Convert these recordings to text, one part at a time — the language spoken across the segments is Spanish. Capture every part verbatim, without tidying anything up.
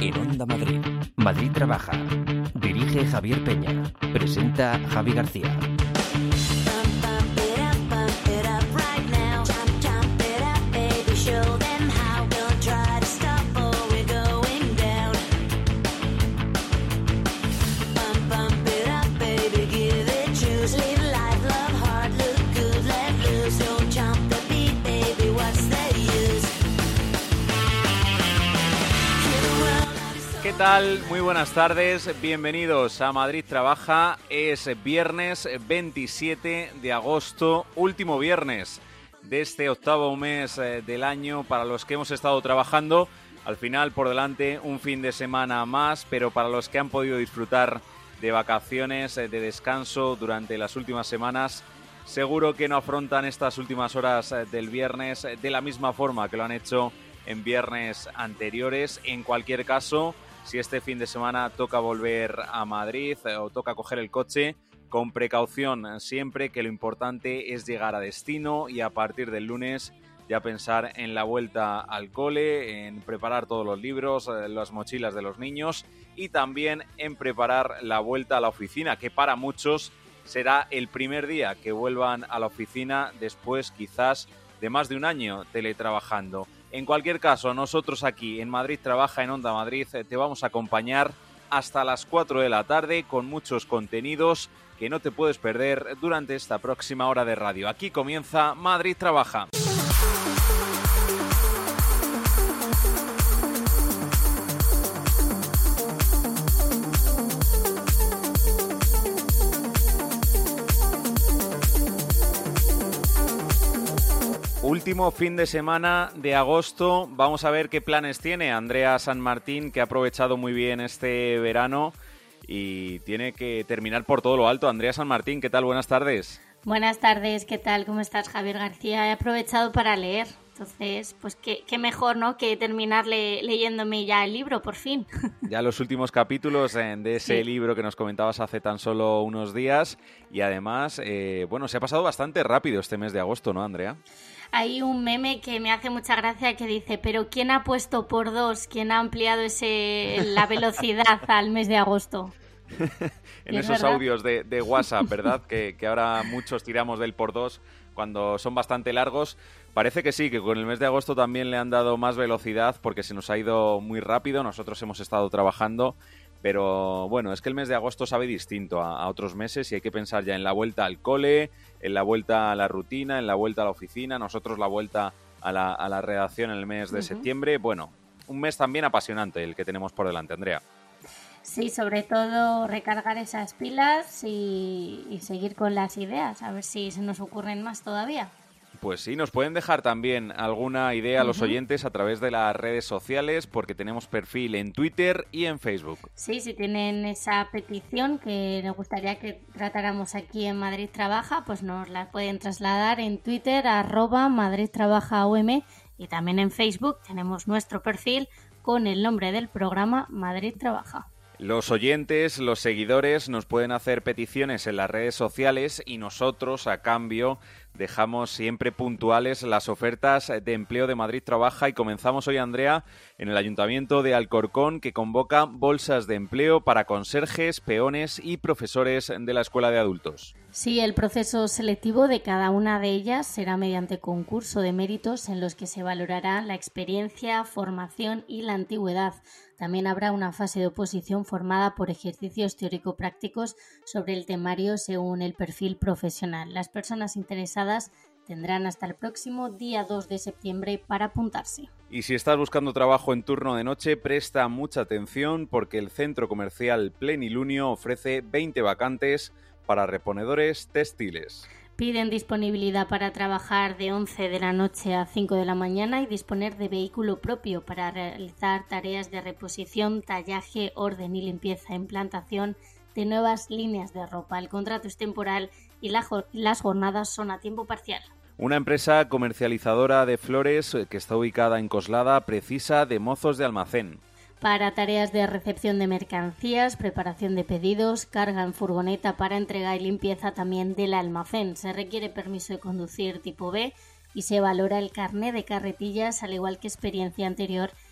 en Onda Madrid. Madrid Trabaja. Dirige Javier Peña. Presenta Javi García. ¿Qué tal? Muy buenas tardes, bienvenidos a Madrid Trabaja. Es viernes veintisiete de agosto, último viernes de este octavo mes del año para los que hemos estado trabajando. Al final, por delante, un fin de semana más, pero para los que han podido disfrutar de vacaciones, de descanso durante las últimas semanas, seguro que no afrontan estas últimas horas del viernes de la misma forma que lo han hecho en viernes anteriores. En cualquier caso, si este fin de semana toca volver a Madrid o toca coger el coche, con precaución siempre, que lo importante es llegar a destino y a partir del lunes ya pensar en la vuelta al cole, en preparar todos los libros, las mochilas de los niños y también en preparar la vuelta a la oficina, que para muchos será el primer día que vuelvan a la oficina después quizás de más de un año teletrabajando. En cualquier caso, nosotros aquí en Madrid Trabaja, en Onda Madrid, te vamos a acompañar hasta las cuatro de la tarde con muchos contenidos que no te puedes perder durante esta próxima hora de radio. Aquí comienza Madrid Trabaja. Último fin de semana de agosto, vamos a ver qué planes tiene Andrea San Martín, que ha aprovechado muy bien este verano y tiene que terminar por todo lo alto. Andrea San Martín, ¿qué tal? Buenas tardes. Buenas tardes, ¿qué tal? ¿Cómo estás, Javier García? He aprovechado para leer, entonces, pues qué, qué mejor, ¿no?, que terminar le, leyéndome ya el libro, por fin. Ya los últimos capítulos eh, de ese sí. libro que nos comentabas hace tan solo unos días y además, eh, bueno, se ha pasado bastante rápido este mes de agosto, ¿no, Andrea? Hay un meme que me hace mucha gracia que dice, pero ¿quién ha puesto por dos? ¿Quién ha ampliado ese la velocidad al mes de agosto? En esos verdad? audios de, de WhatsApp, ¿verdad? que, que ahora muchos tiramos del por dos cuando son bastante largos. Parece que sí, que con el mes de agosto también le han dado más velocidad porque se nos ha ido muy rápido. Nosotros hemos estado trabajando, pero bueno, es que el mes de agosto sabe distinto a, a otros meses y hay que pensar ya en la vuelta al cole, en la vuelta a la rutina, en la vuelta a la oficina, nosotros la vuelta a la, a la redacción en el mes de uh-huh. septiembre. Bueno, un mes también apasionante el que tenemos por delante, Andrea. Sí, sobre todo recargar esas pilas y, y seguir con las ideas, a ver si se nos ocurren más todavía. Pues sí, nos pueden dejar también alguna idea a los uh-huh. oyentes a través de las redes sociales, porque tenemos perfil en Twitter y en Facebook. Sí, si tienen esa petición que nos gustaría que tratáramos aquí en Madrid Trabaja, pues nos la pueden trasladar en Twitter, arroba Madrid Trabaja O M, y también en Facebook tenemos nuestro perfil con el nombre del programa Madrid Trabaja. Los oyentes, los seguidores nos pueden hacer peticiones en las redes sociales y nosotros, a cambio, dejamos siempre puntuales las ofertas de empleo de Madrid Trabaja y comenzamos hoy, Andrea, en el Ayuntamiento de Alcorcón, que convoca bolsas de empleo para conserjes, peones y profesores de la Escuela de Adultos. Sí, el proceso selectivo de cada una de ellas será mediante concurso de méritos en los que se valorará la experiencia, formación y la antigüedad. También habrá una fase de oposición formada por ejercicios teórico-prácticos sobre el temario según el perfil profesional. Las personas interesadas tendrán hasta el próximo día dos de septiembre para apuntarse. Y si estás buscando trabajo en turno de noche, presta mucha atención porque el centro comercial Plenilunio ofrece veinte vacantes para reponedores textiles. Piden disponibilidad para trabajar de once de la noche a cinco de la mañana y disponer de vehículo propio para realizar tareas de reposición, tallaje, orden y limpieza en plantación de nuevas líneas de ropa. El contrato es temporal y la, las jornadas son a tiempo parcial. Una empresa comercializadora de flores que está ubicada en Coslada precisa de mozos de almacén. Para tareas de recepción de mercancías, preparación de pedidos, carga en furgoneta para entrega y limpieza también del almacén. Se requiere permiso de conducir tipo B y se valora el carné de carretillas, al igual que experiencia anterior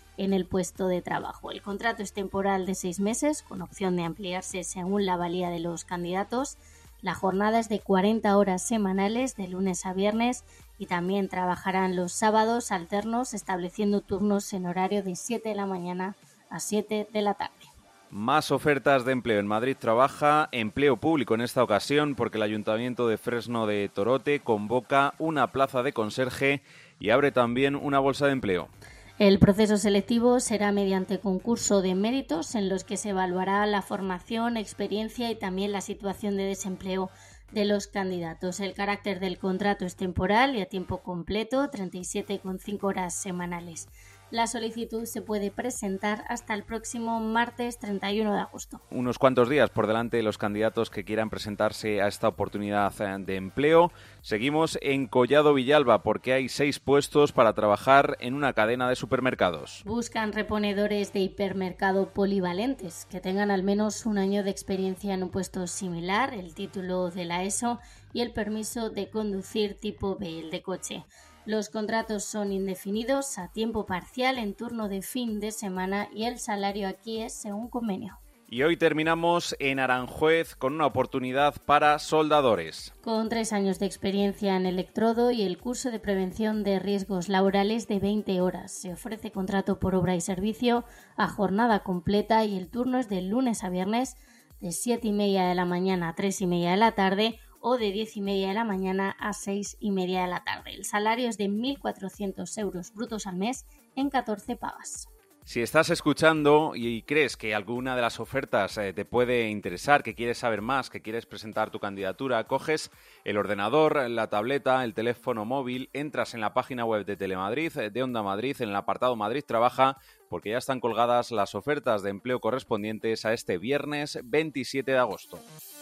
en el puesto de trabajo. El contrato es temporal de seis meses, con opción de ampliarse según la valía de los candidatos. La jornada es de cuarenta horas semanales, de lunes a viernes, y también trabajarán los sábados alternos, estableciendo turnos en horario de siete de la mañana a siete de la tarde. Más ofertas de empleo en Madrid Trabaja, empleo público en esta ocasión, porque el Ayuntamiento de Fresno de Torote convoca una plaza de conserje y abre también una bolsa de empleo. El proceso selectivo será mediante concurso de méritos en los que se evaluará la formación, experiencia y también la situación de desempleo de los candidatos. El carácter del contrato es temporal y a tiempo completo, treinta y siete coma cinco horas semanales. La solicitud se puede presentar hasta el próximo martes treinta y uno de agosto. Unos cuantos días por delante de los candidatos que quieran presentarse a esta oportunidad de empleo. Seguimos en Collado Villalba porque hay seis puestos para trabajar en una cadena de supermercados. Buscan reponedores de hipermercado polivalentes que tengan al menos un año de experiencia en un puesto similar, el título de la ESO y el permiso de conducir tipo B, el de coche. Los contratos son indefinidos, a tiempo parcial, en turno de fin de semana y el salario aquí es según convenio. Y hoy terminamos en Aranjuez con una oportunidad para soldadores. Con tres años de experiencia en electrodo y el curso de prevención de riesgos laborales de veinte horas. Se ofrece contrato por obra y servicio a jornada completa y el turno es de lunes a viernes de siete y media de la mañana a tres y media de la tarde o de diez y media de la mañana a seis y media de la tarde. El salario es de mil cuatrocientos euros brutos al mes en catorce pagas. Si estás escuchando y crees que alguna de las ofertas eh, te puede interesar, que quieres saber más, que quieres presentar tu candidatura, coges el ordenador, la tableta, el teléfono móvil, entras en la página web de Telemadrid, de Onda Madrid, en el apartado Madrid Trabaja, porque ya están colgadas las ofertas de empleo correspondientes a este viernes veintisiete de agosto.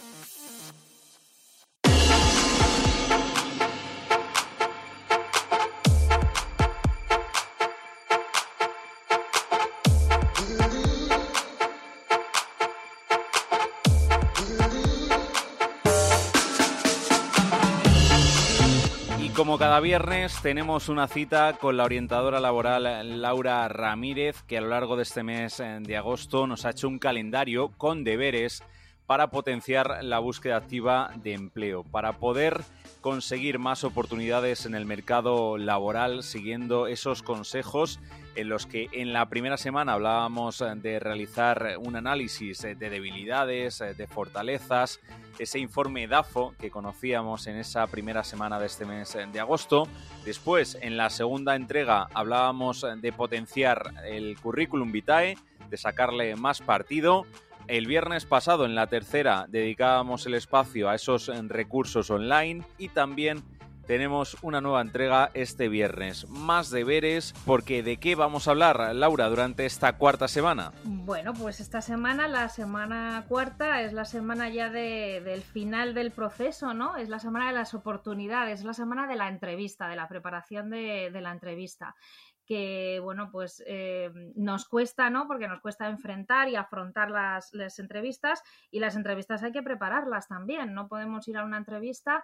Como cada viernes tenemos una cita con la orientadora laboral Laura Ramírez, que a lo largo de este mes de agosto nos ha hecho un calendario con deberes para potenciar la búsqueda activa de empleo, para poder conseguir más oportunidades en el mercado laboral, siguiendo esos consejos en los que en la primera semana hablábamos de realizar un análisis de debilidades, de fortalezas, ese informe DAFO que conocíamos en esa primera semana de este mes de agosto. Después, en la segunda entrega, hablábamos de potenciar el currículum vitae, de sacarle más partido. El viernes pasado, en la tercera, dedicábamos el espacio a esos recursos online y también tenemos una nueva entrega este viernes. Más deberes, porque ¿de qué vamos a hablar, Laura, durante esta cuarta semana? Bueno, pues esta semana, la semana cuarta, es la semana ya de, del final del proceso, ¿no? Es la semana de las oportunidades, es la semana de la entrevista, de la preparación de, de la entrevista. Que, bueno, pues eh, nos cuesta, ¿no? Porque nos cuesta enfrentar y afrontar las, las entrevistas, y las entrevistas hay que prepararlas también. No podemos ir a una entrevista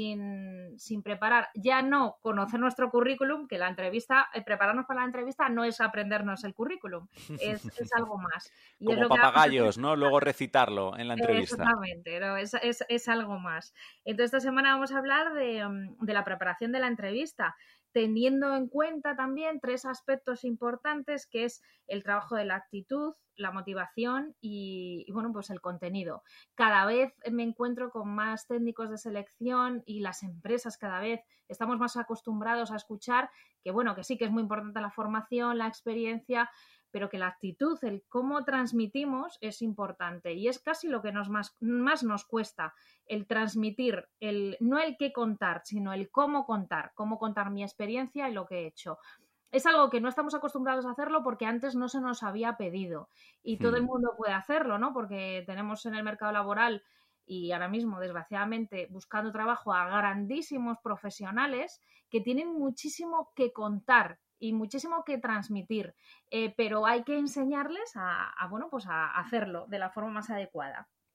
sin, sin preparar. Ya no conocer nuestro currículum, que la entrevista, eh, prepararnos para la entrevista no es aprendernos el currículum, es, es algo más. Y Como es lo papagayos, que... ¿no? Luego recitarlo en la entrevista. Exactamente, ¿no? es, es, es algo más. Entonces, esta semana vamos a hablar de, de la preparación de la entrevista, teniendo en cuenta también tres aspectos importantes, que es el trabajo de la actitud, la motivación y, y, bueno, pues el contenido. Cada vez me encuentro con más técnicos de selección y las empresas cada vez estamos más acostumbrados a escuchar que, bueno, que sí que es muy importante la formación, la experiencia, pero que la actitud, el cómo transmitimos es importante, y es casi lo que nos más, más nos cuesta, el transmitir, el, no el qué contar, sino el cómo contar, cómo contar mi experiencia y lo que he hecho. Es algo que no estamos acostumbrados a hacerlo porque antes no se nos había pedido, y todo el mundo puede hacerlo, ¿no? Porque tenemos en el mercado laboral y ahora mismo, desgraciadamente, buscando trabajo a grandísimos profesionales que tienen muchísimo que contar y muchísimo que transmitir, eh, pero hay que enseñarles a, a, bueno, pues a hacerlo de la forma más adecuada.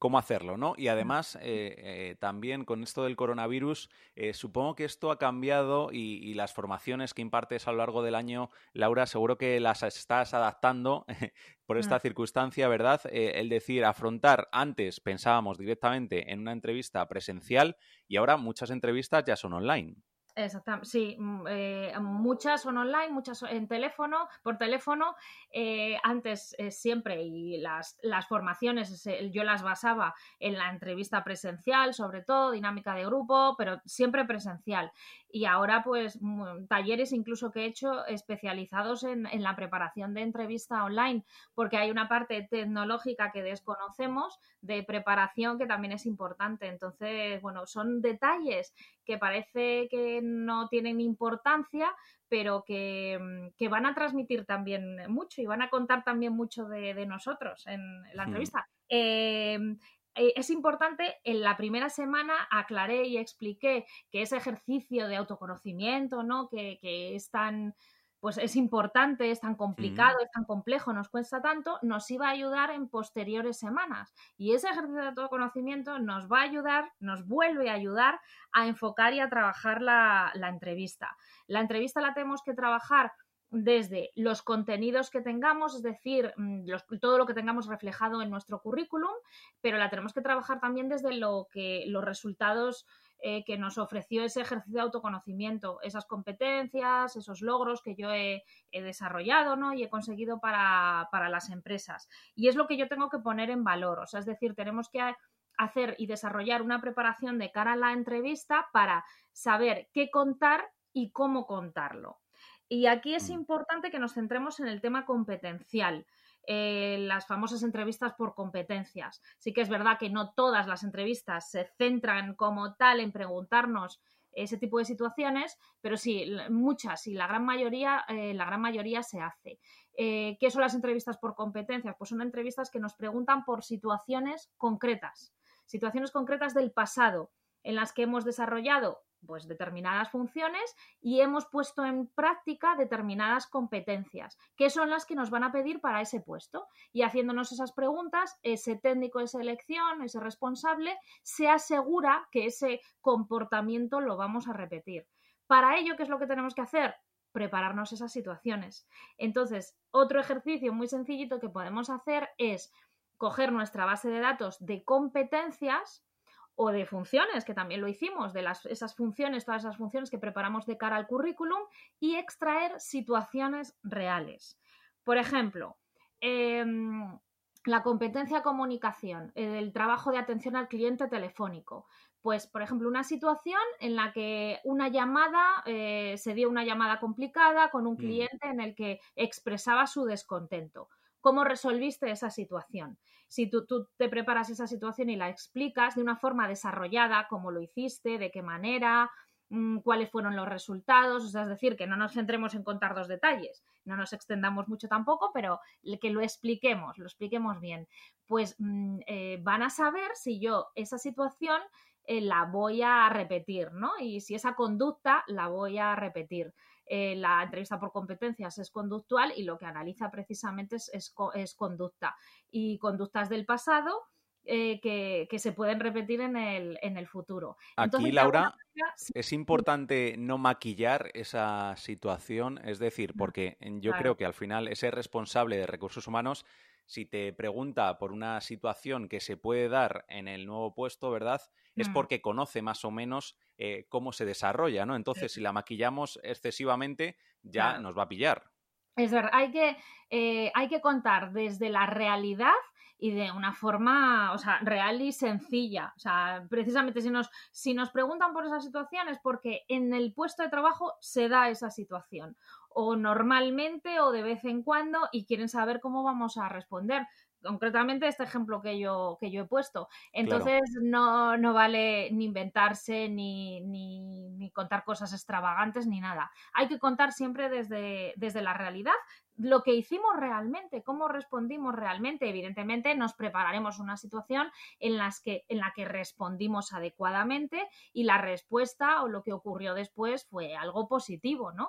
cómo hacerlo, ¿no? Y además, eh, eh, también con esto del coronavirus, eh, supongo que esto ha cambiado y, y las formaciones que impartes a lo largo del año, Laura, seguro que las estás adaptando por esta circunstancia, ¿verdad? Eh, el decir, afrontar, antes pensábamos directamente en una entrevista presencial y ahora muchas entrevistas ya son online. Exactamente, sí, eh, muchas son online, muchas en teléfono, por teléfono. Eh, antes eh, siempre, y las, las formaciones eh, yo las basaba en la entrevista presencial, sobre todo, dinámica de grupo, pero siempre presencial. Y ahora, pues, talleres incluso que he hecho especializados en, en la preparación de entrevista online, porque hay una parte tecnológica que desconocemos de preparación que también es importante. Entonces, bueno, son detalles que parece que no tienen importancia, pero que, que van a transmitir también mucho y van a contar también mucho de, de nosotros en la entrevista. Mm. Eh, es importante, en la primera semana aclaré y expliqué que ese ejercicio de autoconocimiento, ¿no? que, que es tan... pues es importante, es tan complicado, mm. es tan complejo, nos cuesta tanto, nos iba a ayudar en posteriores semanas. Y ese ejercicio de autoconocimiento nos va a ayudar, nos vuelve a ayudar a enfocar y a trabajar la, la entrevista. La entrevista la tenemos que trabajar desde los contenidos que tengamos, es decir, los, todo lo que tengamos reflejado en nuestro currículum, pero la tenemos que trabajar también desde lo que, los resultados eh, que nos ofreció ese ejercicio de autoconocimiento, esas competencias, esos logros que yo he, he desarrollado, ¿no? y he conseguido para, para las empresas. Y es lo que yo tengo que poner en valor, o sea, es decir, tenemos que hacer y desarrollar una preparación de cara a la entrevista para saber qué contar y cómo contarlo. Y aquí es importante que nos centremos en el tema competencial, eh, las famosas entrevistas por competencias. Sí que es verdad que no todas las entrevistas se centran como tal en preguntarnos ese tipo de situaciones, pero sí, muchas y la gran mayoría, eh, la gran mayoría se hace. Eh, ¿Qué son las entrevistas por competencias? Pues son entrevistas que nos preguntan por situaciones concretas, situaciones concretas del pasado en las que hemos desarrollado pues determinadas funciones y hemos puesto en práctica determinadas competencias, que son las que nos van a pedir para ese puesto. Y haciéndonos esas preguntas, ese técnico de selección, ese responsable, se asegura que ese comportamiento lo vamos a repetir. Para ello, ¿qué es lo que tenemos que hacer? Prepararnos esas situaciones. Entonces, otro ejercicio muy sencillito que podemos hacer es coger nuestra base de datos de competencias o de funciones, que también lo hicimos, de las, esas funciones, todas esas funciones que preparamos de cara al currículum, y extraer situaciones reales. Por ejemplo, eh, la competencia comunicación, el trabajo de atención al cliente telefónico. Pues, por ejemplo, una situación en la que una llamada, eh, se dio una llamada complicada con un cliente en el que expresaba su descontento. ¿Cómo resolviste esa situación? Si tú, tú te preparas esa situación y la explicas de una forma desarrollada, cómo lo hiciste, de qué manera, mmm, cuáles fueron los resultados, o sea, es decir, que no nos centremos en contar dos detalles, no nos extendamos mucho tampoco, pero que lo expliquemos, lo expliquemos bien, pues mmm, eh, van a saber si yo esa situación eh, la voy a repetir, ¿no? Y si esa conducta la voy a repetir. Eh, la entrevista por competencias es conductual y lo que analiza precisamente es, es, es conducta y conductas del pasado eh, que, que se pueden repetir en el, en el futuro. Entonces, aquí, Laura, manera, sí, es importante no maquillar esa situación, es decir, porque yo claro. creo que al final ese responsable de recursos humanos, si te pregunta por una situación que se puede dar en el nuevo puesto, ¿verdad? Es porque conoce más o menos eh, cómo se desarrolla, ¿no? Entonces, si la maquillamos excesivamente, ya claro. nos va a pillar. Es verdad, hay que, eh, hay que contar desde la realidad y de una forma, o sea, real y sencilla. O sea, precisamente si nos, si nos preguntan por esa situación es porque en el puesto de trabajo se da esa situación. O normalmente o de vez en cuando y quieren saber cómo vamos a responder. Concretamente este ejemplo que yo, que yo he puesto. Entonces claro. no, no vale ni inventarse ni, ni, ni contar cosas extravagantes ni nada. Hay que contar siempre desde, desde la realidad lo que hicimos realmente, cómo respondimos realmente. Evidentemente nos prepararemos una situación en, las que, en la que respondimos adecuadamente y la respuesta o lo que ocurrió después fue algo positivo, ¿no?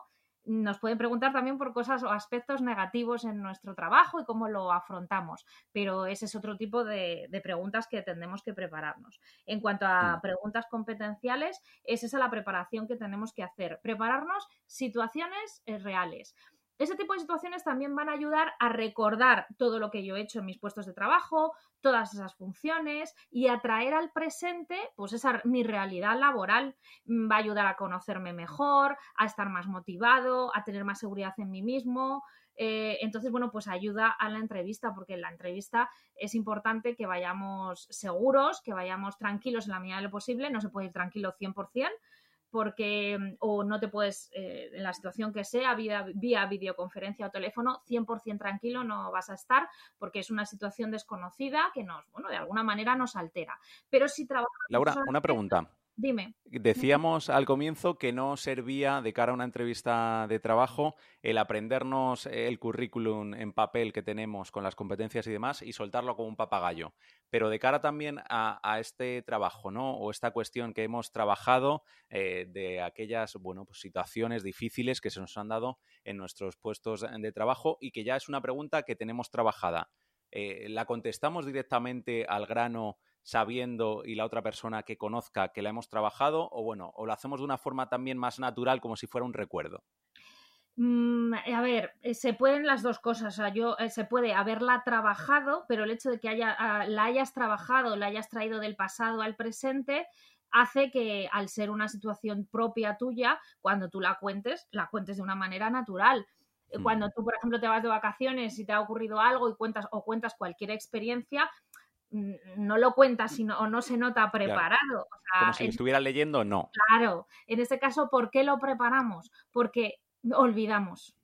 Nos pueden preguntar también por cosas o aspectos negativos en nuestro trabajo y cómo lo afrontamos, pero ese es otro tipo de, de preguntas que tendremos que prepararnos. En cuanto a preguntas competenciales, es esa la preparación que tenemos que hacer, prepararnos situaciones eh, reales. Ese tipo de situaciones también van a ayudar a recordar todo lo que yo he hecho en mis puestos de trabajo, todas esas funciones, y a traer al presente pues esa mi realidad laboral. Va a ayudar a conocerme mejor, a estar más motivado, a tener más seguridad en mí mismo. Eh, entonces, bueno, pues ayuda a la entrevista, porque en la entrevista es importante que vayamos seguros, que vayamos tranquilos en la medida de lo posible. No se puede ir tranquilo cien por ciento, porque o no te puedes, eh, en la situación que sea, vía, vía videoconferencia o teléfono, cien por ciento tranquilo no vas a estar, porque es una situación desconocida que nos, bueno, de alguna manera nos altera. Pero si trabajamos... Laura, una pregunta. Dime. Decíamos al comienzo que no servía de cara a una entrevista de trabajo el aprendernos el currículum en papel que tenemos con las competencias y demás y soltarlo como un papagayo. Pero de cara también a, a este trabajo, ¿no? O esta cuestión que hemos trabajado eh, de aquellas, bueno, pues situaciones difíciles que se nos han dado en nuestros puestos de trabajo y que ya es una pregunta que tenemos trabajada. Eh, ¿La contestamos directamente al grano sabiendo y la otra persona que conozca que la hemos trabajado o bueno, o lo hacemos de una forma también más natural como si fuera un recuerdo? Mm, a ver, eh, se pueden las dos cosas. O sea, yo, eh, se puede haberla trabajado, pero el hecho de que haya, uh, la hayas trabajado, la hayas traído del pasado al presente, hace que al ser una situación propia tuya, cuando tú la cuentes, la cuentes de una manera natural. Hmm. Cuando tú, por ejemplo, te vas de vacaciones y te ha ocurrido algo y cuentas o cuentas cualquier experiencia, no lo cuentas sino, o no se nota preparado. Claro. O sea, como si lo estuviera leyendo, no. Claro. En este caso, ¿por qué lo preparamos? Porque olvidamos.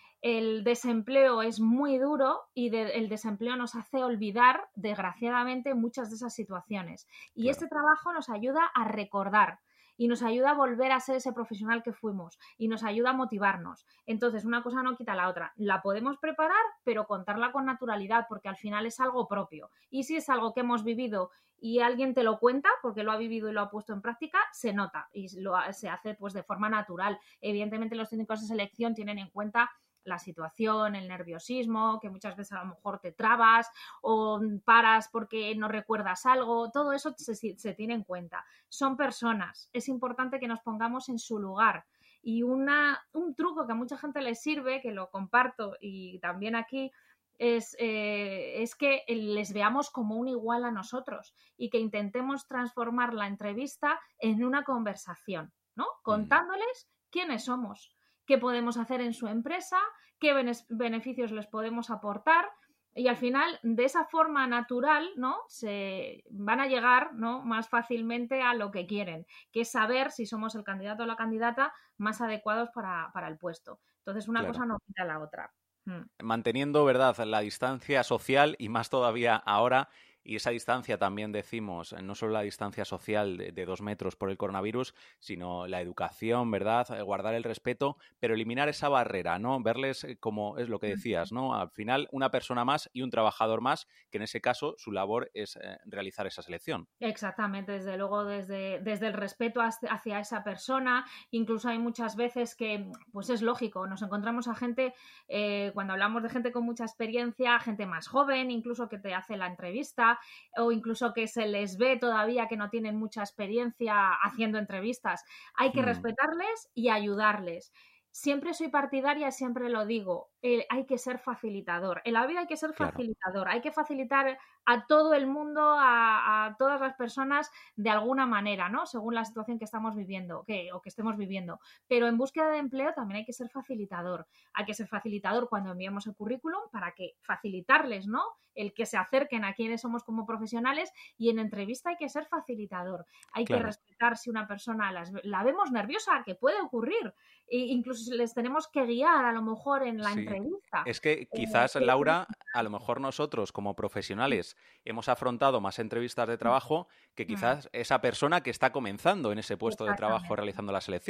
El desempleo es muy duro y de, el desempleo nos hace olvidar, desgraciadamente, muchas de esas situaciones. Y claro. Este trabajo nos ayuda a recordar y nos ayuda a volver a ser ese profesional que fuimos y nos ayuda a motivarnos. Entonces, una cosa no quita la otra. La podemos preparar, pero contarla con naturalidad, porque al final es algo propio. Y si es algo que hemos vivido y alguien te lo cuenta, porque lo ha vivido y lo ha puesto en práctica, se nota y lo, se hace pues de forma natural. Evidentemente, los técnicos de selección tienen en cuenta la situación, el nerviosismo, que muchas veces a lo mejor te trabas o paras porque no recuerdas algo, todo eso se, se tiene en cuenta. Son personas, es importante que nos pongamos en su lugar. Y una, un truco que a mucha gente les sirve, que lo comparto y también aquí, es, eh, es que les veamos como un igual a nosotros y que intentemos transformar la entrevista en una conversación, ¿no? Contándoles quiénes somos, qué podemos hacer en su empresa, qué beneficios les podemos aportar y al final de esa forma natural, ¿no? Se van a llegar, ¿no? más fácilmente a lo que quieren, que es saber si somos el candidato o la candidata más adecuados para, para el puesto. Entonces una claro. cosa no quita la otra. Hmm. Manteniendo, ¿verdad?, la distancia social y más todavía ahora. Y esa distancia también decimos, no solo la distancia social de, de dos metros por el coronavirus, sino la educación, ¿verdad? Guardar el respeto, pero eliminar esa barrera, ¿no? Verles como es lo que decías, ¿no? Al final, una persona más y un trabajador más, que en ese caso su labor es eh, realizar esa selección. Exactamente, desde luego, desde, desde el respeto hacia esa persona. Incluso hay muchas veces que, pues es lógico, nos encontramos a gente, eh, cuando hablamos de gente con mucha experiencia, gente más joven, incluso que te hace la entrevista, o incluso que se les ve todavía que no tienen mucha experiencia haciendo entrevistas. Hay que mm. respetarles y ayudarles. Siempre soy partidaria, siempre lo digo, eh, hay que ser facilitador. En la vida hay que ser claro. facilitador, hay que facilitar a todo el mundo, a, a todas las personas de alguna manera, ¿no? Según la situación que estamos viviendo que, o que estemos viviendo. Pero en búsqueda de empleo también hay que ser facilitador. Hay que ser facilitador cuando enviamos el currículum para que facilitarles, ¿no? El que se acerquen a quienes somos como profesionales, y en entrevista hay que ser facilitador. Hay claro. que respetar si una persona las, la vemos nerviosa, que puede ocurrir, e incluso les tenemos que guiar a lo mejor en la sí. entrevista. Es que quizás, eh, Laura, a lo mejor nosotros como profesionales hemos afrontado más entrevistas de trabajo que quizás esa persona que está comenzando en ese puesto de trabajo realizando la selección.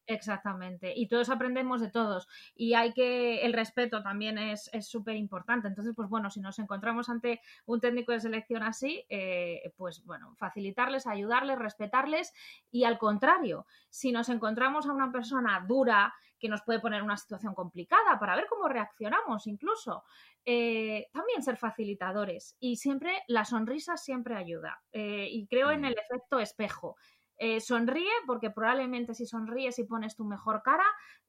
Exactamente, y todos aprendemos de todos y hay que, el respeto también es súper importante. Entonces, pues bueno, si nos encontramos ante un técnico de selección así, eh, pues bueno, facilitarles, ayudarles, respetarles, y al contrario, si nos encontramos a una persona dura que nos puede poner en una situación complicada para ver cómo reaccionamos incluso, eh, también ser facilitadores, y siempre la sonrisa siempre ayuda, eh, y creo en el efecto espejo. Eh, sonríe, porque probablemente si sonríes y pones tu mejor cara,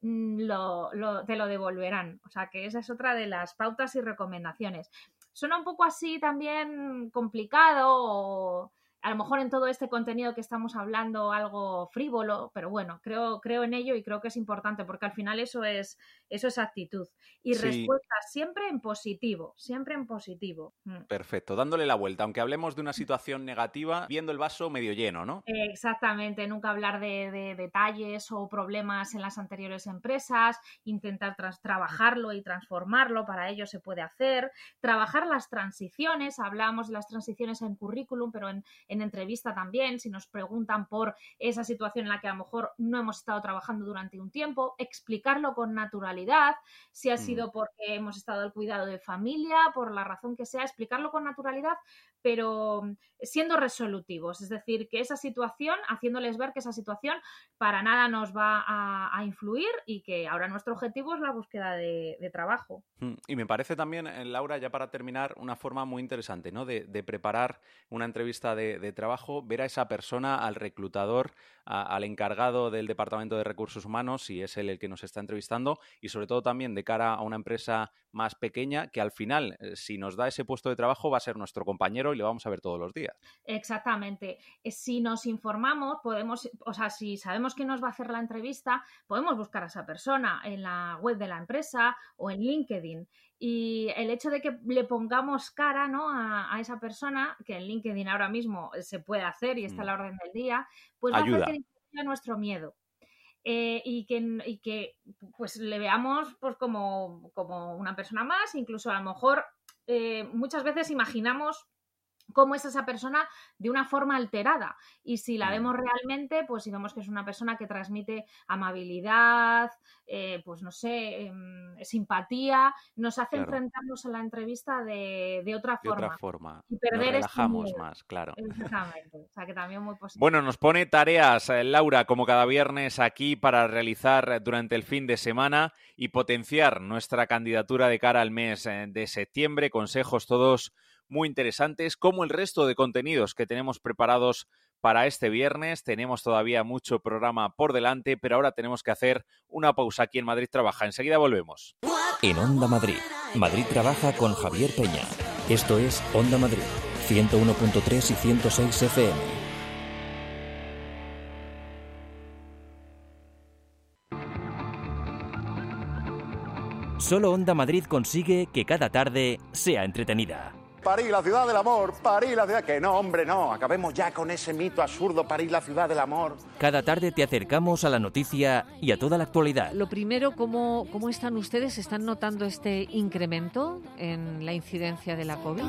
lo, lo, te lo devolverán. O sea que esa es otra de las pautas y recomendaciones. Suena un poco así también complicado, o a lo mejor en todo este contenido que estamos hablando algo frívolo, pero bueno, creo, creo en ello y creo que es importante, porque al final eso es, eso es actitud. Y sí. Respuesta siempre en positivo, siempre en positivo. Perfecto, dándole la vuelta, aunque hablemos de una situación negativa, viendo el vaso medio lleno, ¿no? Exactamente, nunca hablar de, de detalles o problemas en las anteriores empresas, intentar tras, trabajarlo y transformarlo, para ello se puede hacer. Trabajar las transiciones, hablamos de las transiciones en currículum, pero en en entrevista también, si nos preguntan por esa situación en la que a lo mejor no hemos estado trabajando durante un tiempo, explicarlo con naturalidad, si ha sido porque hemos estado al cuidado de familia, por la razón que sea, explicarlo con naturalidad, pero siendo resolutivos, es decir, que esa situación, haciéndoles ver que esa situación para nada nos va a, a influir, y que ahora nuestro objetivo es la búsqueda de, de trabajo. Y me parece también, Laura, ya para terminar, una forma muy interesante, ¿no? de, de preparar una entrevista de, de trabajo, ver a esa persona, al reclutador, a, al encargado del Departamento de Recursos Humanos, si es él el que nos está entrevistando, y sobre todo también de cara a una empresa más pequeña, que al final, si nos da ese puesto de trabajo, va a ser nuestro compañero y lo vamos a ver todos los días. Exactamente. Si nos informamos, podemos, o sea, si sabemos que nos va a hacer la entrevista, podemos buscar a esa persona en la web de la empresa o en LinkedIn. Y el hecho de que le pongamos cara, ¿no?, a, a esa persona, que en LinkedIn ahora mismo se puede hacer y está a la orden del día, pues va Ayuda. a hacer que disminuya nuestro miedo. Eh, y, que, y que pues le veamos pues como, como una persona más. Incluso a lo mejor eh, muchas veces imaginamos cómo es esa persona de una forma alterada, y si la vemos realmente, pues si vemos que es una persona que transmite amabilidad, eh, pues no sé, eh, simpatía, nos hace claro. enfrentarnos a la entrevista de, de otra forma. De otra forma. Y perder nos relajamos este más, claro. Exactamente. O sea que también muy positivo. Bueno, nos pone tareas, Laura, como cada viernes aquí, para realizar durante el fin de semana y potenciar nuestra candidatura de cara al mes de septiembre. Consejos todos muy interesantes, como el resto de contenidos que tenemos preparados para este viernes. Tenemos todavía mucho programa por delante, pero ahora tenemos que hacer una pausa aquí en Madrid Trabaja. Enseguida volvemos. En Onda Madrid, Madrid Trabaja con Javier Peña. Esto es Onda Madrid, ciento uno punto tres y ciento seis F M. Solo Onda Madrid consigue que cada tarde sea entretenida. París, la ciudad del amor, París, la ciudad... Que no, hombre, no, acabemos ya con ese mito absurdo, París, la ciudad del amor. Cada tarde te acercamos a la noticia y a toda la actualidad. Lo primero, ¿cómo, cómo están ustedes? ¿Están notando este incremento en la incidencia de la COVID?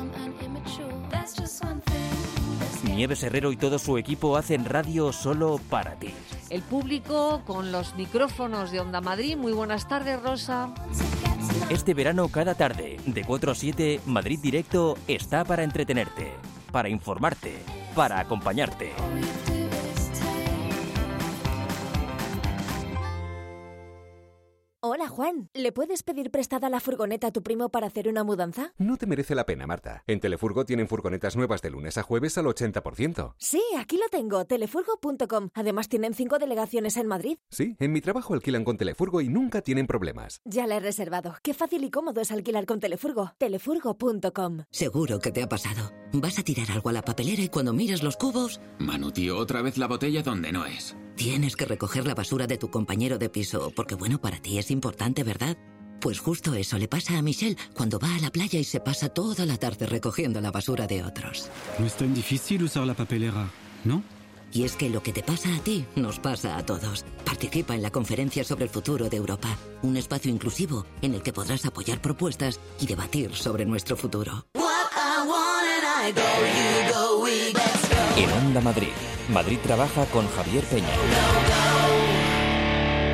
Nieves Herrero y todo su equipo hacen radio solo para ti. El público con los micrófonos de Onda Madrid. Muy buenas tardes, Rosa. Este verano, cada tarde, de cuatro a siete, Madrid Directo está para entretenerte, para informarte, para acompañarte. Hola, Juan. ¿Le puedes pedir prestada la furgoneta a tu primo para hacer una mudanza? No te merece la pena, Marta. En Telefurgo tienen furgonetas nuevas de lunes a jueves al ochenta por ciento. Sí, aquí lo tengo, telefurgo punto com. Además tienen cinco delegaciones en Madrid. Sí, en mi trabajo alquilan con Telefurgo y nunca tienen problemas. Ya la he reservado. Qué fácil y cómodo es alquilar con Telefurgo. telefurgo punto com. Seguro que te ha pasado. Vas a tirar algo a la papelera y cuando miras los cubos... Manu, tío, otra vez la botella donde no es. Tienes que recoger la basura de tu compañero de piso, porque bueno, para ti es importante, ¿verdad? Pues justo eso le pasa a Michelle cuando va a la playa y se pasa toda la tarde recogiendo la basura de otros. No es tan difícil usar la papelera, ¿no? Y es que lo que te pasa a ti nos pasa a todos. Participa en la conferencia sobre el futuro de Europa, un espacio inclusivo en el que podrás apoyar propuestas y debatir sobre nuestro futuro. En Onda Madrid, Madrid Trabaja con Javier Peña.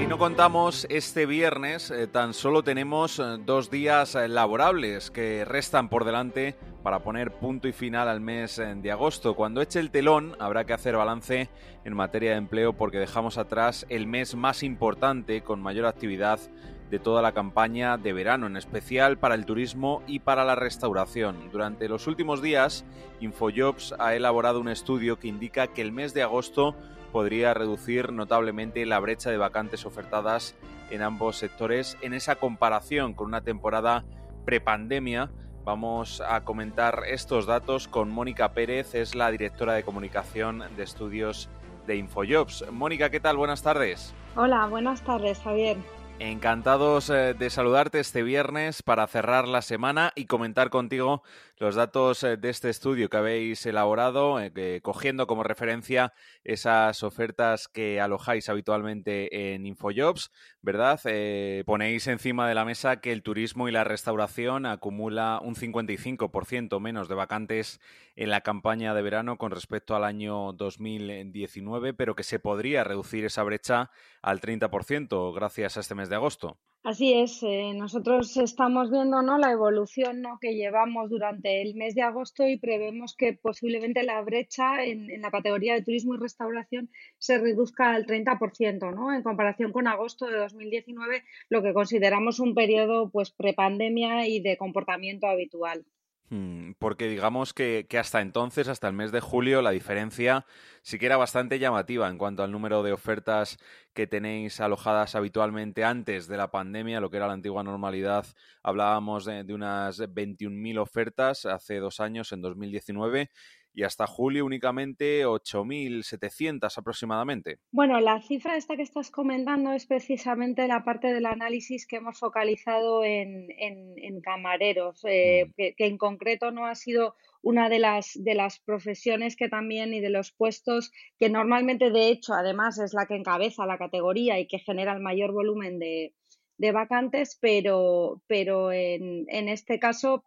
no contamos este viernes, eh, tan solo tenemos eh, dos días eh, laborables que restan por delante para poner punto y final al mes eh, de agosto. Cuando eche el telón habrá que hacer balance en materia de empleo porque dejamos atrás el mes más importante con mayor actividad de toda la campaña de verano, en especial para el turismo y para la restauración. Durante los últimos días, InfoJobs ha elaborado un estudio que indica que el mes de agosto podría reducir notablemente la brecha de vacantes ofertadas en ambos sectores en esa comparación con una temporada prepandemia. Vamos a comentar estos datos con Mónica Pérez, es la directora de comunicación de estudios de InfoJobs. Mónica, ¿qué tal? Buenas tardes. Hola, buenas tardes, Javier. Encantados de saludarte este viernes para cerrar la semana y comentar contigo los datos de este estudio que habéis elaborado, eh, cogiendo como referencia esas ofertas que alojáis habitualmente en InfoJobs, ¿verdad? Eh, ponéis encima de la mesa que el turismo y la restauración acumula un cincuenta y cinco por ciento menos de vacantes en la campaña de verano con respecto al año dos mil diecinueve, pero que se podría reducir esa brecha al treinta por ciento gracias a este mes de agosto. Así es, eh, nosotros estamos viendo, ¿no?, la evolución, ¿no?, que llevamos durante el mes de agosto y prevemos que posiblemente la brecha en, en la categoría de turismo y restauración se reduzca al treinta por ciento, ¿no?, en comparación con agosto de dos mil diecinueve, lo que consideramos un periodo pues prepandemia y de comportamiento habitual. Porque digamos que, que hasta entonces, hasta el mes de julio, la diferencia sí que era bastante llamativa en cuanto al número de ofertas que tenéis alojadas habitualmente antes de la pandemia, lo que era la antigua normalidad. Hablábamos de, de unas veintiún mil ofertas hace dos años, en dos mil diecinueve, y hasta julio únicamente ocho mil setecientas aproximadamente. Bueno, la cifra esta que estás comentando es precisamente la parte del análisis que hemos focalizado en, en, en camareros, eh, mm. que, que en concreto no ha sido una de las, de las profesiones que también y de los puestos que normalmente, de hecho, además es la que encabeza la categoría y que genera el mayor volumen de, de vacantes, pero, pero en, en este caso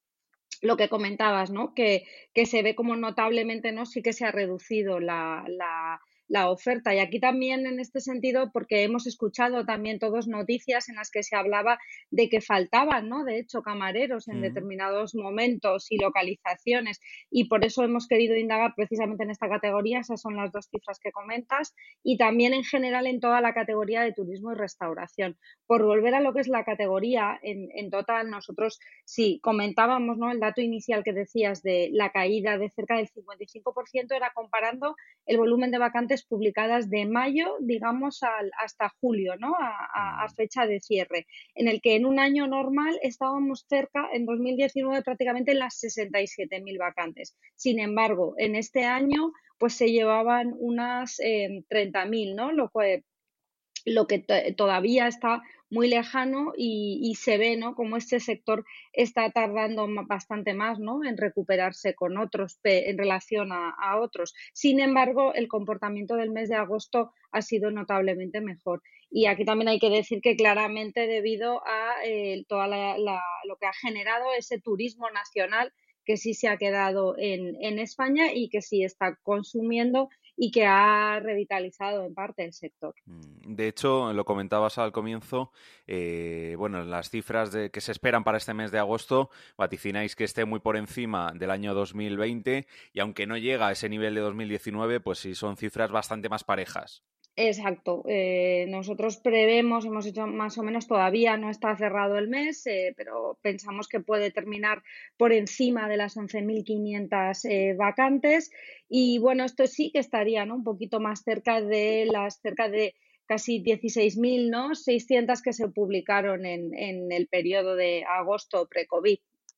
lo que comentabas, ¿no?, que, que se ve como notablemente, ¿no?, sí que se ha reducido la, la, la oferta. Y aquí también en este sentido, porque hemos escuchado también todos noticias en las que se hablaba de que faltaban, ¿no?, de hecho, camareros en mm. determinados momentos y localizaciones, y por eso hemos querido indagar precisamente en esta categoría. Esas son las dos cifras que comentas, y también en general en toda la categoría de turismo y restauración. Por volver a lo que es la categoría, en, en total nosotros sí comentábamos, ¿no?, el dato inicial que decías de la caída de cerca del cincuenta y cinco por ciento era comparando el volumen de vacantes publicadas de mayo, digamos, al, hasta julio, ¿no?, a, a, a fecha de cierre, en el que en un año normal estábamos cerca, en dos mil diecinueve, prácticamente en las sesenta y siete mil vacantes. Sin embargo, en este año pues se llevaban unas eh, treinta mil, ¿no?, lo que, lo que t- todavía está muy lejano y, y se ve, ¿no?, como este sector está tardando bastante más, ¿no?, en recuperarse con otros en relación a, a otros. Sin embargo, el comportamiento del mes de agosto ha sido notablemente mejor. Y aquí también hay que decir que claramente debido a eh, toda la, la, lo que ha generado ese turismo nacional que sí se ha quedado en, en España y que sí está consumiendo y que ha revitalizado en parte el sector. De hecho, lo comentabas al comienzo, eh, bueno, las cifras de, que se esperan para este mes de agosto, vaticináis que esté muy por encima del año dos mil veinte, y aunque no llega a ese nivel de dos mil diecinueve, pues sí son cifras bastante más parejas. Exacto. Eh, nosotros prevemos, hemos hecho más o menos, todavía no está cerrado el mes, eh, pero pensamos que puede terminar por encima de las once mil quinientas eh, vacantes. Y bueno, esto sí que estaría, ¿no?, un poquito más cerca de las cerca de casi dieciséis mil, ¿no?, seiscientas que se publicaron en, en el periodo de agosto pre-COVID.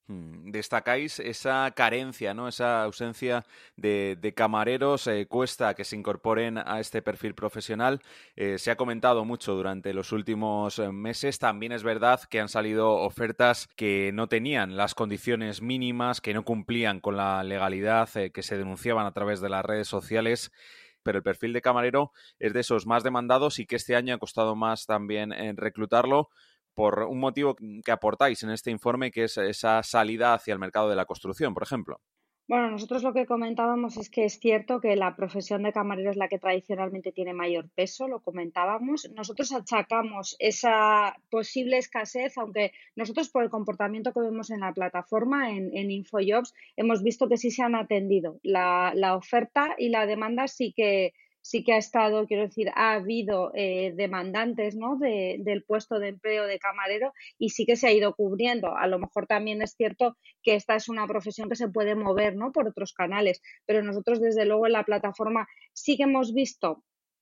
Destacáis esa carencia, ¿no?, esa ausencia de, de camareros, eh, cuesta que se incorporen a este perfil profesional. Eh, se ha comentado mucho durante los últimos meses. También es verdad que han salido ofertas que no tenían las condiciones mínimas, que no cumplían con la legalidad, eh, que se denunciaban a través de las redes sociales. Pero el perfil de camarero es de esos más demandados y que este año ha costado más también en reclutarlo, por un motivo que aportáis en este informe, que es esa salida hacia el mercado de la construcción, por ejemplo. Bueno, nosotros lo que comentábamos es que es cierto que la profesión de camarero es la que tradicionalmente tiene mayor peso, lo comentábamos. Nosotros achacamos esa posible escasez, aunque nosotros por el comportamiento que vemos en la plataforma, en, en InfoJobs, hemos visto que sí se han atendido. La, la oferta y la demanda sí que, sí que ha estado, quiero decir, ha habido eh, demandantes, ¿no?, de, del puesto de empleo de camarero y sí que se ha ido cubriendo. A lo mejor también es cierto que esta es una profesión que se puede mover, ¿no?, por otros canales, pero nosotros desde luego en la plataforma sí que hemos visto.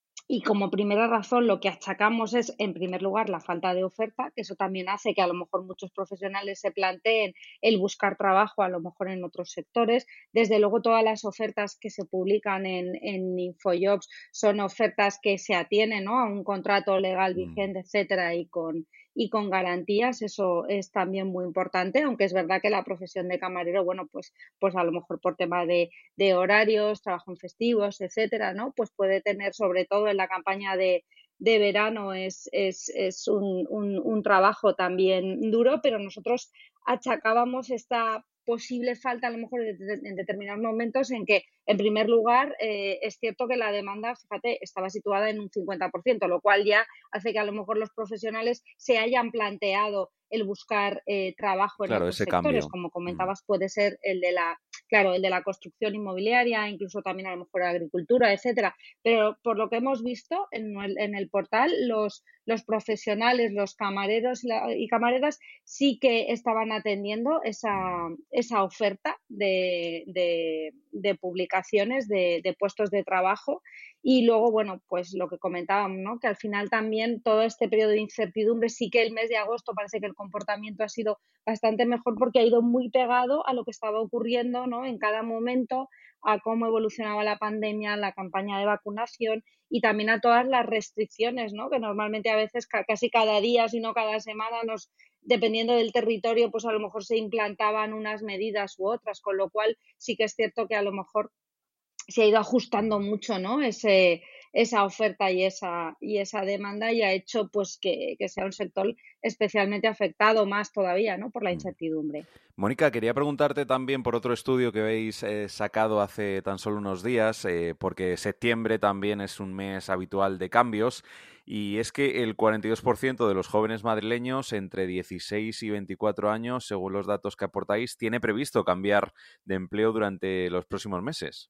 Y como primera razón lo que achacamos es, en primer lugar, la falta de oferta, que eso también hace que a lo mejor muchos profesionales se planteen el buscar trabajo a lo mejor en otros sectores. Desde luego, todas las ofertas que se publican en, en InfoJobs son ofertas que se atienen, ¿no?, a un contrato legal vigente, etcétera, y con, y con garantías. Eso es también muy importante, aunque es verdad que la profesión de camarero, bueno, pues, pues a lo mejor por tema de, de horarios, trabajo en festivos, etcétera, ¿no?, pues puede tener, sobre todo en la campaña de, de verano, es, es, es un, un, un trabajo también duro, pero nosotros achacábamos esta posible falta a lo mejor en determinados momentos en que, en primer lugar, eh, es cierto que la demanda, fíjate, estaba situada en un cincuenta por ciento, lo cual ya hace que a lo mejor los profesionales se hayan planteado el buscar eh, trabajo en Claro, otros ese sectores, cambio. como comentabas, puede ser el de la, claro, el de la construcción inmobiliaria, incluso también a lo mejor agricultura, etcétera. Pero por lo que hemos visto en el, en el portal, los, los profesionales, los camareros y, la, y camareras sí que estaban atendiendo esa, esa oferta de, de, de publicaciones de, de puestos de trabajo. Y luego, bueno, pues lo que comentábamos, ¿no?, que al final también todo este periodo de incertidumbre, sí que el mes de agosto parece que el comportamiento ha sido bastante mejor porque ha ido muy pegado a lo que estaba ocurriendo, ¿no?, en cada momento, a cómo evolucionaba la pandemia, la campaña de vacunación y también a todas las restricciones, ¿no?, que normalmente a veces casi cada día, si no cada semana, nos, dependiendo del territorio, pues a lo mejor se implantaban unas medidas u otras, con lo cual sí que es cierto que a lo mejor se ha ido ajustando mucho, ¿no?, ese, esa oferta y esa, y esa demanda, y ha hecho pues que, que sea un sector especialmente afectado más todavía, ¿no?, por la incertidumbre. Mónica, quería preguntarte también por otro estudio que habéis eh, sacado hace tan solo unos días, eh, porque septiembre también es un mes habitual de cambios, y es que el cuarenta y dos por ciento de los jóvenes madrileños entre dieciséis y veinticuatro años, según los datos que aportáis, tiene previsto cambiar de empleo durante los próximos meses.